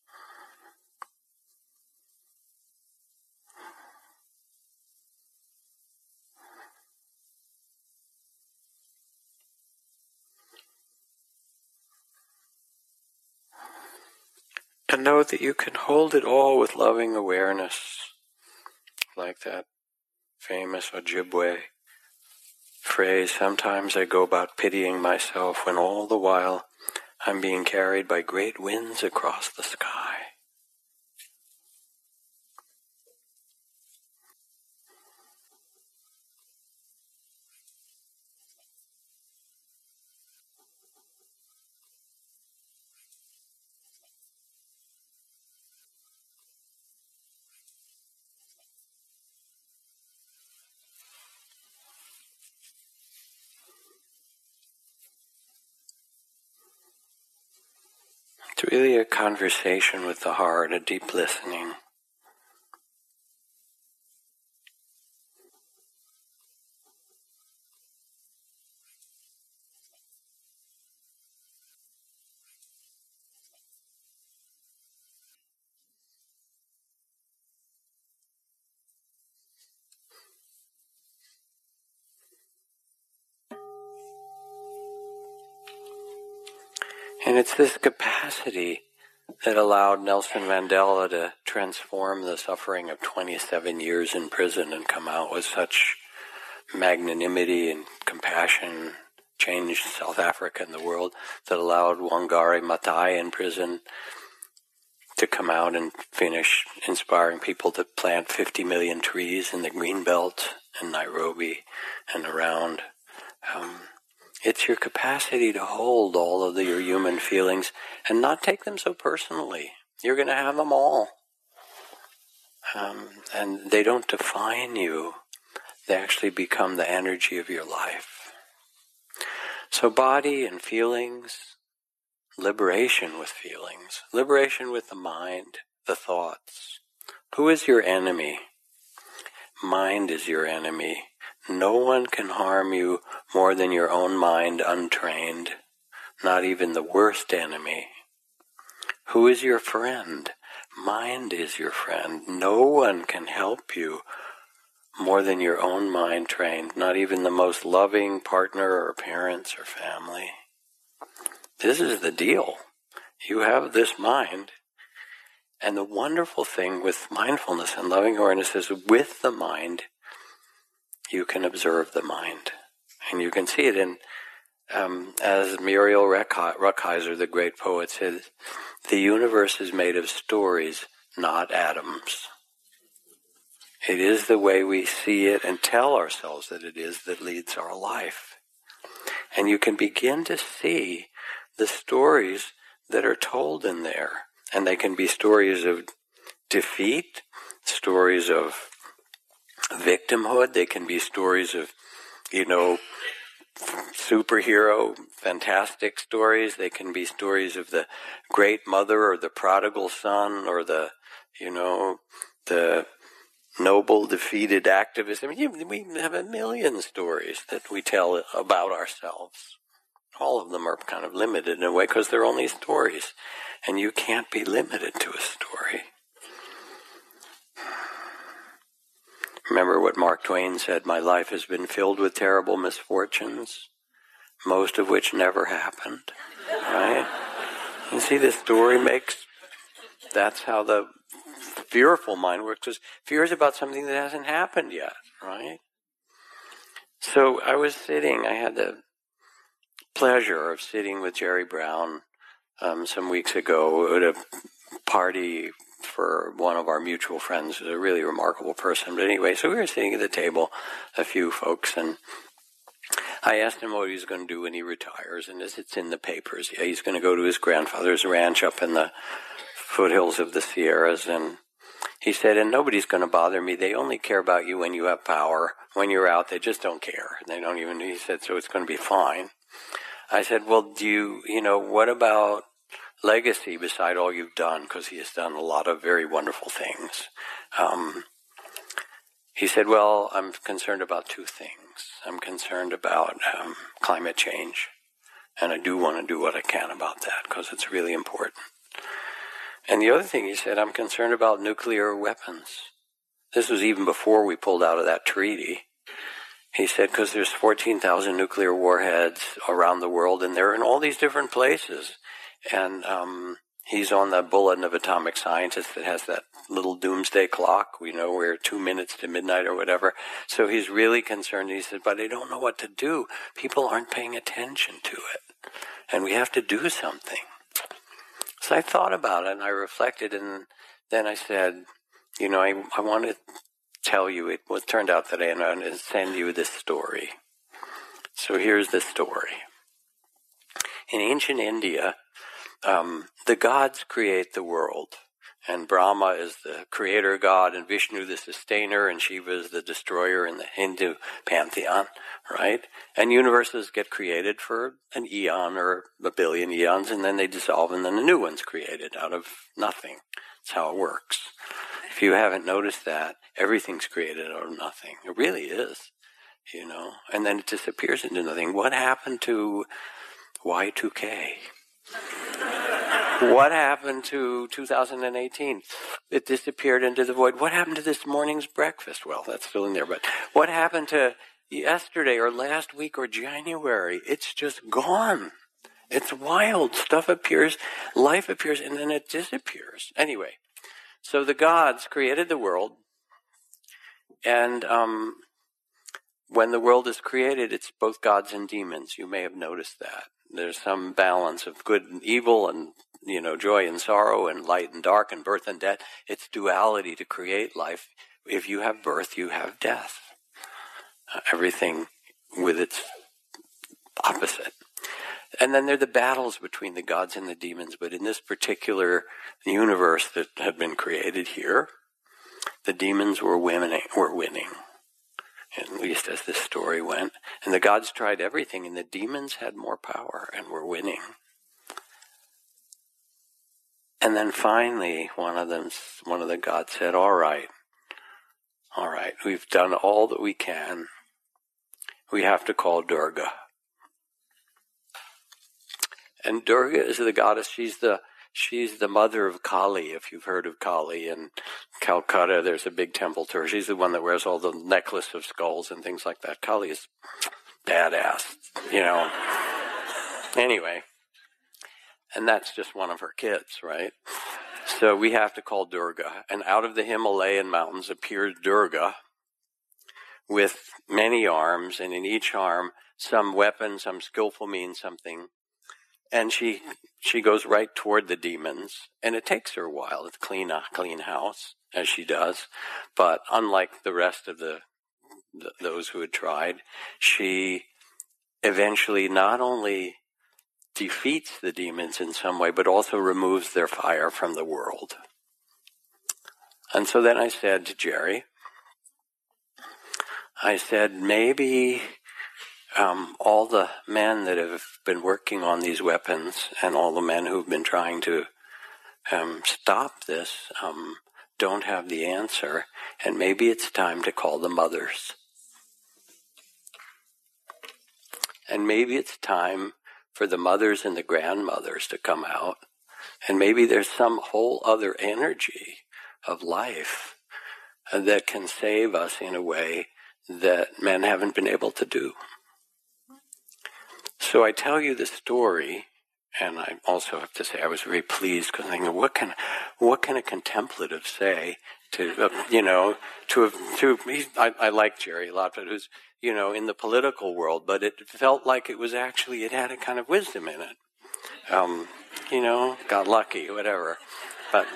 And know that you can hold it all with loving awareness, like that famous Ojibwe phrase, sometimes I go about pitying myself when all the while I'm being carried by great winds across the sky. It's really a conversation with the heart, a deep listening. And it's this capacity that allowed Nelson Mandela to transform the suffering of twenty-seven years in prison and come out with such magnanimity and compassion, changed South Africa and the world, that allowed Wangari Maathai in prison to come out and finish inspiring people to plant fifty million trees in the green belt in Nairobi and around. Um, It's your capacity to hold all of the, your human feelings and not take them so personally. You're going to have them all. Um, and they don't define you. They actually become the energy of your life. So body and feelings, liberation with feelings, liberation with the mind, the thoughts. Who is your enemy? Mind is your enemy. No one can harm you more than your own mind untrained, not even the worst enemy. Who is your friend? Mind is your friend. No one can help you more than your own mind trained, not even the most loving partner or parents or family. This is the deal. You have this mind. And the wonderful thing with mindfulness and loving awareness is with the mind, you can observe the mind. And you can see it in, um, as Muriel Rukeyser, the great poet, said, the universe is made of stories, not atoms. It is the way we see it and tell ourselves that it is that leads our life. And you can begin to see the stories that are told in there. And they can be stories of defeat, stories of victimhood. They can be stories of, you know, superhero, fantastic stories. They can be stories of the great mother or the prodigal son or the, you know, the noble defeated activist. I mean, we have a million stories that we tell about ourselves. all of them are kind of limited in a way because they're only stories. And you can't be limited to a story. Remember what Mark Twain said, my life has been filled with terrible misfortunes, most of which never happened. Right? You see, the story makes, that's how the fearful mind works, because fear is about something that hasn't happened yet, right? So I was sitting, I had the pleasure of sitting with Jerry Brown um, some weeks ago at a party for one of our mutual friends, who's a really remarkable person. But anyway, so we were sitting at the table, a few folks, and I asked him what he was going to do when he retires, and as it's in the papers, yeah, he's going to go to his grandfather's ranch up in the foothills of the Sierras, and he said, and nobody's going to bother me. They only care about you when you have power. When you're out, they just don't care. They don't even, he said, so it's going to be fine. I said, well, do you, you know, what about legacy beside all you've done? Because he has done a lot of very wonderful things. Um, he said, well, I'm concerned about two things. I'm concerned about um, climate change, and I do want to do what I can about that because it's really important. And the other thing he said, I'm concerned about nuclear weapons. This was even before we pulled out of that treaty. He said, because there's fourteen thousand nuclear warheads around the world, and they're in all these different places. And um, he's on the Bulletin of Atomic Scientists that has that little doomsday clock. We know we're two minutes to midnight or whatever. So he's really concerned. He said, but I don't know what to do. People aren't paying attention to it. And we have to do something. So I thought about it, and I reflected, and then I said, you know, I, I want to tell you, it was turned out that I want to send you this story. So here's the story. In ancient India, um, the gods create the world, and Brahma is the creator god, and Vishnu the sustainer, and Shiva is the destroyer in the Hindu pantheon, right? And universes get created for an eon or a billion eons, and then they dissolve, and then a new one's created out of nothing. That's how it works. If you haven't noticed that, everything's created out of nothing. It really is, you know, and then it disappears into nothing. What happened to Y two K? What happened to two thousand eighteen? It disappeared into the void. What happened to this morning's breakfast? Well, that's still in there, but what happened to yesterday or last week or January? It's just gone. It's wild. Stuff appears, life appears, and then it disappears. Anyway, so the gods created the world, and um, when the world is created, it's both gods and demons. You may have noticed that. There's some balance of good and evil, and, you know, joy and sorrow, and light and dark, and birth and death. It's duality to create life. If you have birth, you have death. Uh, everything with its opposite. And then there are the battles between the gods and the demons. But in this particular universe that had been created here, the demons were winning, were winning. At least as this story went. And the gods tried everything, and the demons had more power and were winning. And then finally, one of them, one of the gods said, all right, all right, we've done all that we can. We have to call Durga. And Durga is the goddess. She's the she's the mother of Kali, if you've heard of Kali. In Calcutta, there's a big temple to her. She's the one that wears all the necklace of skulls and things like that. Kali is badass, you know. Anyway, and that's just one of her kids, right? So we have to call Durga. And out of the Himalayan mountains appears Durga with many arms, and in each arm, some weapon, some skillful means, something. And she she goes right toward the demons, and it takes her a while to clean a clean house, as she does. But unlike the rest of the, the those who had tried, she eventually not only defeats the demons in some way, but also removes their fire from the world. And so then I said to Jerry, I said, maybe Um, all the men that have been working on these weapons and all the men who've been trying to um, stop this um, don't have the answer, and maybe it's time to call the mothers. And maybe it's time for the mothers and the grandmothers to come out. And maybe there's some whole other energy of life that can save us in a way that men haven't been able to do. So I tell you the story, and I also have to say I was very pleased because I think, what can what can a contemplative say to uh, you know to to I, I like Jerry a lot, but who's you know in the political world, but it felt like it was actually it had a kind of wisdom in it. Um, you know, got lucky, whatever, but.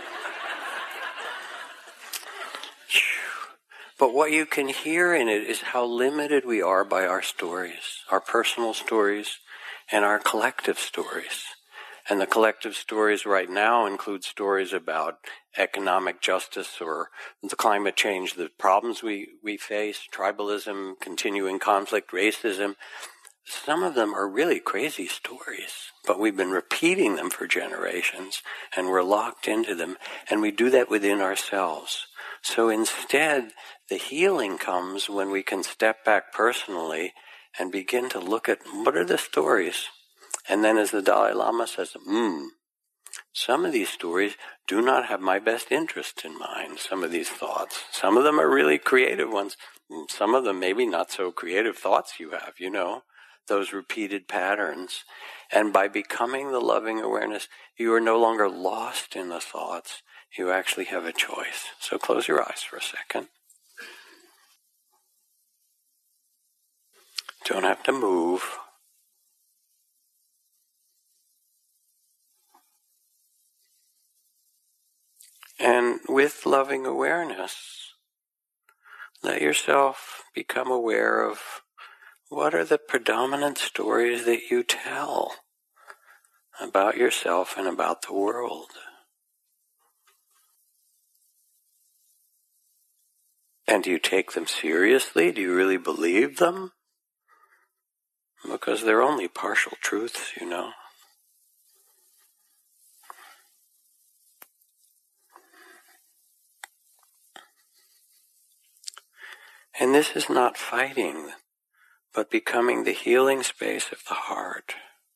But what you can hear in it is how limited we are by our stories, our personal stories and our collective stories. And the collective stories right now include stories about economic justice or the climate change, the problems we, we face, tribalism, continuing conflict, racism. Some of them are really crazy stories, but we've been repeating them for generations and we're locked into them, and we do that within ourselves. So instead, the healing comes when we can step back personally and begin to look at what are the stories. And then as the Dalai Lama says, hmm, some of these stories do not have my best interest in mind, some of these thoughts. Some of them are really creative ones. Some of them maybe not so creative thoughts you have, you know, those repeated patterns. And by becoming the loving awareness, you are no longer lost in the thoughts. You actually have a choice. So close your eyes for a second. Don't have to move. And with loving awareness, let yourself become aware of what are the predominant stories that you tell about yourself and about the world. And do you take them seriously? Do you really believe them? Because they're only partial truths, you know. And this is not fighting, but becoming the healing space of the heart.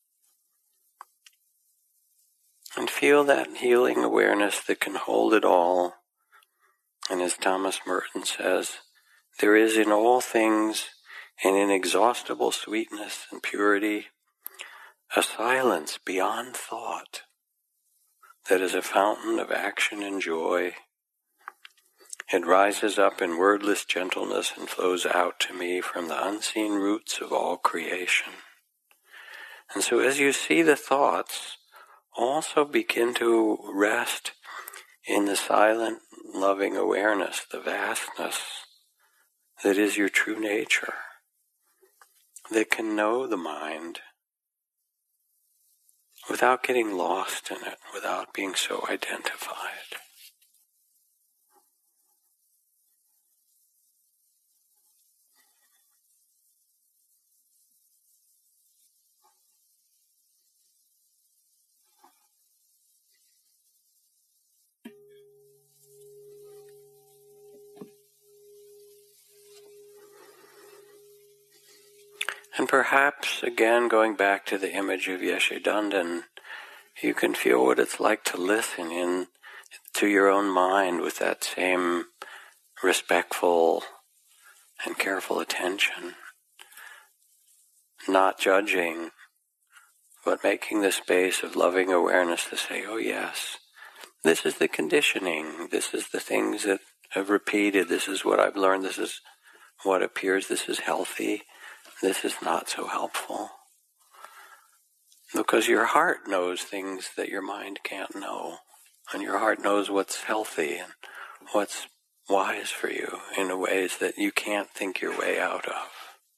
And feel that healing awareness that can hold it all. And as Thomas Merton says, there is in all things an inexhaustible sweetness and purity, a silence beyond thought that is a fountain of action and joy. It rises up in wordless gentleness and flows out to me from the unseen roots of all creation. And so as you see the thoughts, also begin to rest in the silent, loving awareness, the vastness that is your true nature, that can know the mind without getting lost in it, without being so identified. And perhaps, again, going back to the image of Yeshadundan, you can feel what it's like to listen in to your own mind with that same respectful and careful attention. Not judging, but making the space of loving awareness to say, oh yes, this is the conditioning, this is the things that I've repeated, this is what I've learned, this is what appears, this is healthy. This is not so helpful. Because your heart knows things that your mind can't know. And your heart knows what's healthy and what's wise for you in ways that you can't think your way out of.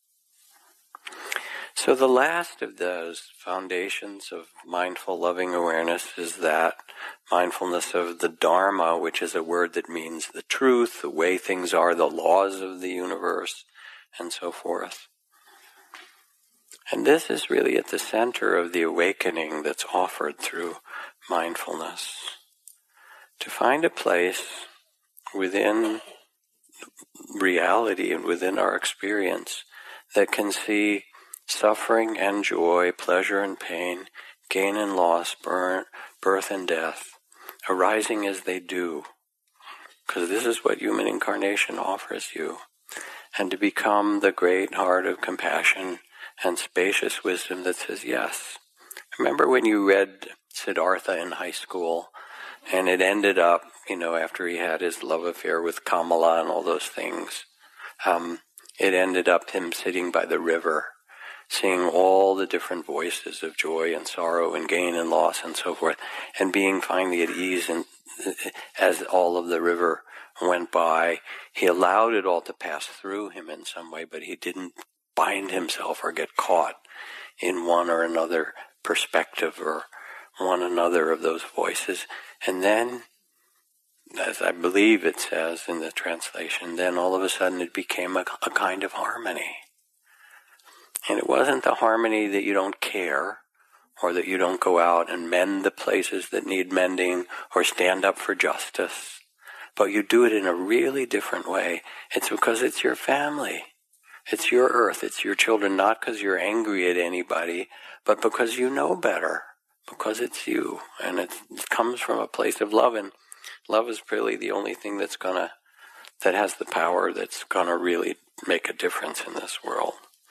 So the last of those foundations of mindful loving awareness is that mindfulness of the Dharma, which is a word that means the truth, the way things are, the laws of the universe, and so forth. And this is really at the center of the awakening that's offered through mindfulness. To find a place within reality and within our experience that can see suffering and joy, pleasure and pain, gain and loss, burn, birth and death, arising as they do, because this is what human incarnation offers you, and to become the great heart of compassion and spacious wisdom that says yes. Remember when you read Siddhartha in high school, and it ended up, you know, after he had his love affair with Kamala and all those things, um, it ended up him sitting by the river, seeing all the different voices of joy and sorrow and gain and loss and so forth, and being finally at ease. And as all of the river went by, he allowed it all to pass through him in some way, but he didn't bind himself or get caught in one or another perspective or one another of those voices. And then, as I believe it says in the translation, then all of a sudden it became a, a kind of harmony. And it wasn't the harmony that you don't care, or that you don't go out and mend the places that need mending, or stand up for justice, but you do it in a really different way. It's because it's your family. It's your earth. It's your children, not because you're angry at anybody, but because you know better, because it's you. And it, it comes from a place of love, and love is really the only thing that's gonna, that has the power that's gonna really make a difference in this world.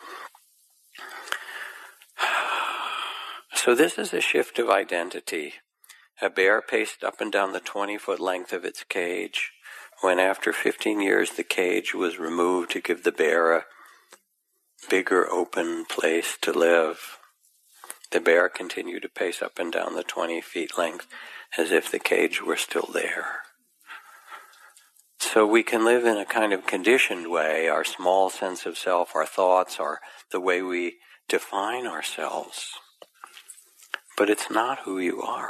So this is a shift of identity. A bear paced up and down the twenty-foot length of its cage, when after fifteen years the cage was removed to give the bear a bigger open place to live. The bear continued to pace up and down the twenty feet length as if the cage were still there. So we can live in a kind of conditioned way, our small sense of self, our thoughts, our the way we define ourselves. But it's not who you are.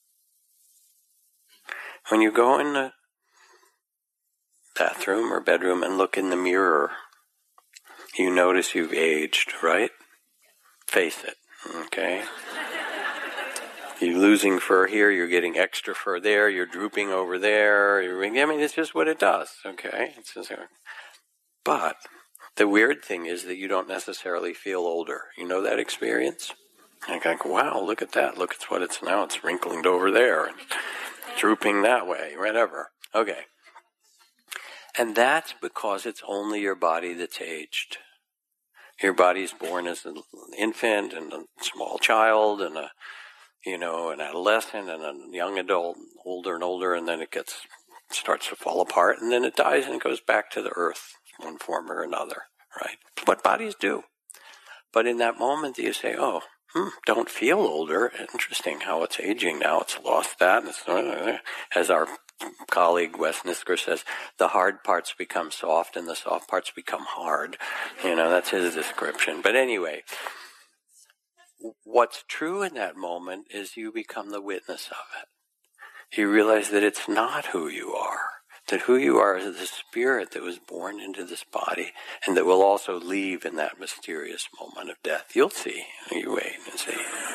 When you go in the bathroom or bedroom and look in the mirror, you notice you've aged, right? Face it, okay? You're losing fur here, you're getting extra fur there, you're drooping over there. You're, I mean, it's just what it does, okay? It's just, but the weird thing is that you don't necessarily feel older. You know that experience? Like, like, wow, look at that. Look at what it's now. It's wrinkled over there and drooping that way, whatever. Okay. And that's because it's only your body that's aged. Your body's born as an infant and a small child and a, you know, an adolescent and a young adult, older and older, and then it gets, starts to fall apart, and then it dies and it goes back to the earth, one form or another, right? What bodies do. But in that moment you say, oh, Hmm, don't feel older. Interesting how it's aging now. It's lost that. It's, as our colleague Wes Nisker says, the hard parts become soft and the soft parts become hard. You know, that's his description. But anyway, what's true in that moment is you become the witness of it. You realize that it's not who you are. That who you are is the spirit that was born into this body and that will also leave in that mysterious moment of death. You'll see. You wait and see.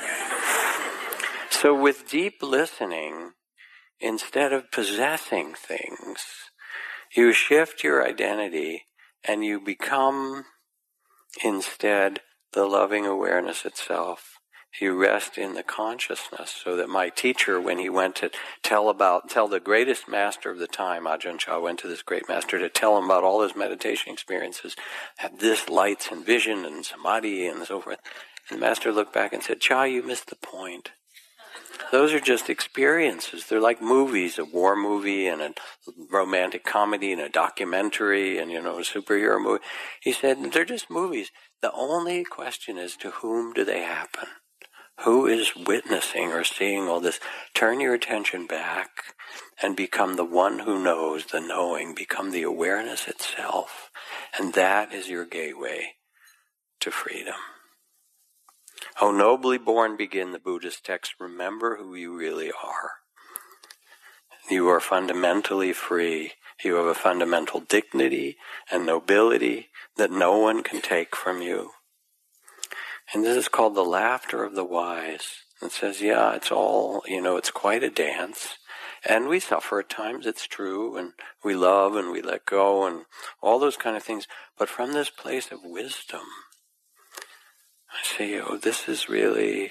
So with deep listening, instead of possessing things, you shift your identity and you become instead the loving awareness itself. You rest in the consciousness, so that my teacher, when he went to tell about, tell the greatest master of the time, Ajahn Chah went to this great master to tell him about all his meditation experiences, had this lights and vision and samadhi and so forth. And the master looked back and said, Chah, you missed the point. Those are just experiences. They're like movies, a war movie and a romantic comedy and a documentary and, you know, a superhero movie. He said, they're just movies. The only question is, to whom do they happen? Who is witnessing or seeing all this? Turn your attention back and become the one who knows, the knowing. Become the awareness itself. And that is your gateway to freedom. O nobly born, begin the Buddhist text, remember who you really are. You are fundamentally free. You have a fundamental dignity and nobility that no one can take from you. And this is called the laughter of the wise. It says, yeah, it's all, you know, it's quite a dance. And we suffer at times, it's true, and we love and we let go and all those kind of things. But from this place of wisdom, I see, oh, this is really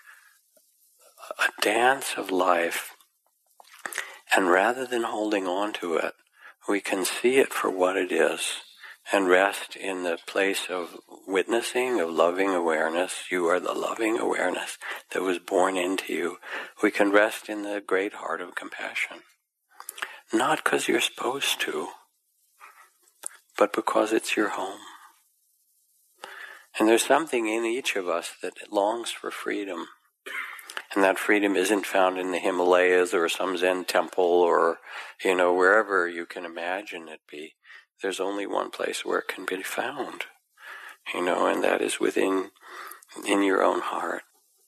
a dance of life. And rather than holding on to it, we can see it for what it is and rest in the place of witnessing, of loving awareness. You are the loving awareness that was born into you. We can rest in the great heart of compassion. Not because you're supposed to, but because it's your home. And there's something in each of us that longs for freedom. And that freedom isn't found in the Himalayas or some Zen temple or, you know, wherever you can imagine it be. There's only one place where it can be found, you know, and that is within, in your own heart.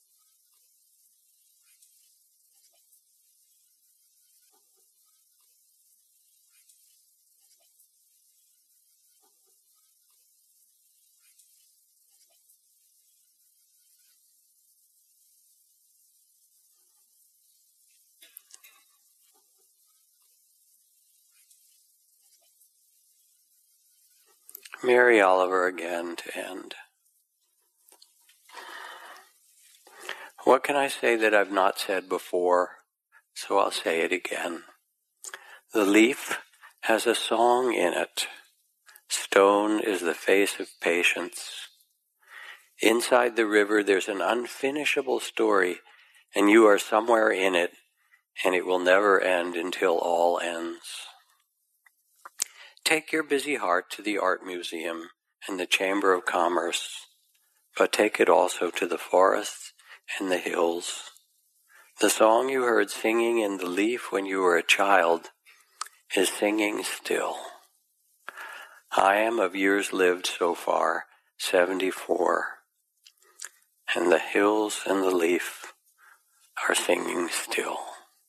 Mary Oliver again to end. What can I say that I've not said before? So I'll say it again. The leaf has a song in it. Stone is the face of patience. Inside the river there's an unfinishable story, and you are somewhere in it, and it will never end until all ends. Take your busy heart to the art museum and the Chamber of Commerce, but take it also to the forests and the hills. The song you heard singing in the leaf when you were a child is singing still. I am of years lived so far, seventy-four, and the hills and the leaf are singing still.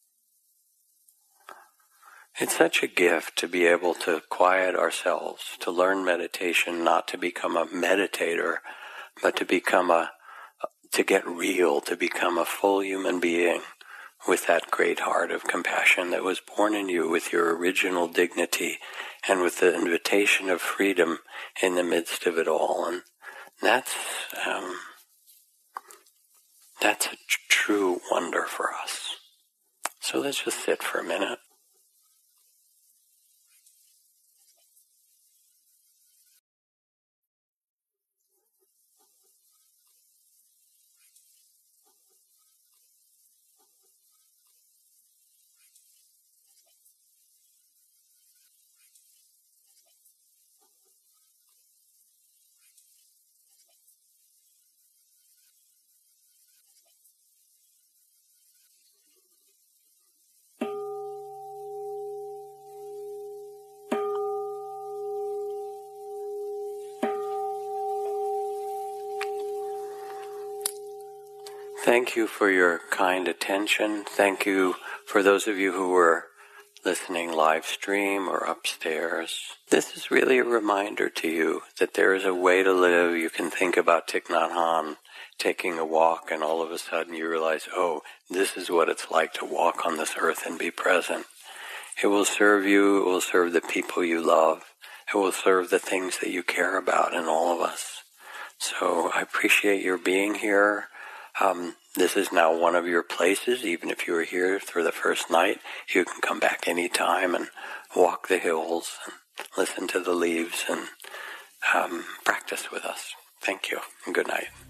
It's such a gift to be able to quiet ourselves, to learn meditation, not to become a meditator, but to become a, to get real, to become a full human being with that great heart of compassion that was born in you, with your original dignity and with the invitation of freedom in the midst of it all. And that's, um, that's a true wonder for us. So let's just sit for a minute. Thank you for your kind attention. Thank you for those of you who were listening live stream or upstairs. This is really a reminder to you that there is a way to live. You can think about Thich Nhat Hanh taking a walk, and all of a sudden you realize, oh, this is what it's like to walk on this earth and be present. It will serve you. It will serve the people you love. It will serve the things that you care about in all of us. So I appreciate your being here. Um, this is now one of your places. Even if you were here for the first night, you can come back anytime and walk the hills and listen to the leaves and um, practice with us. Thank you and good night.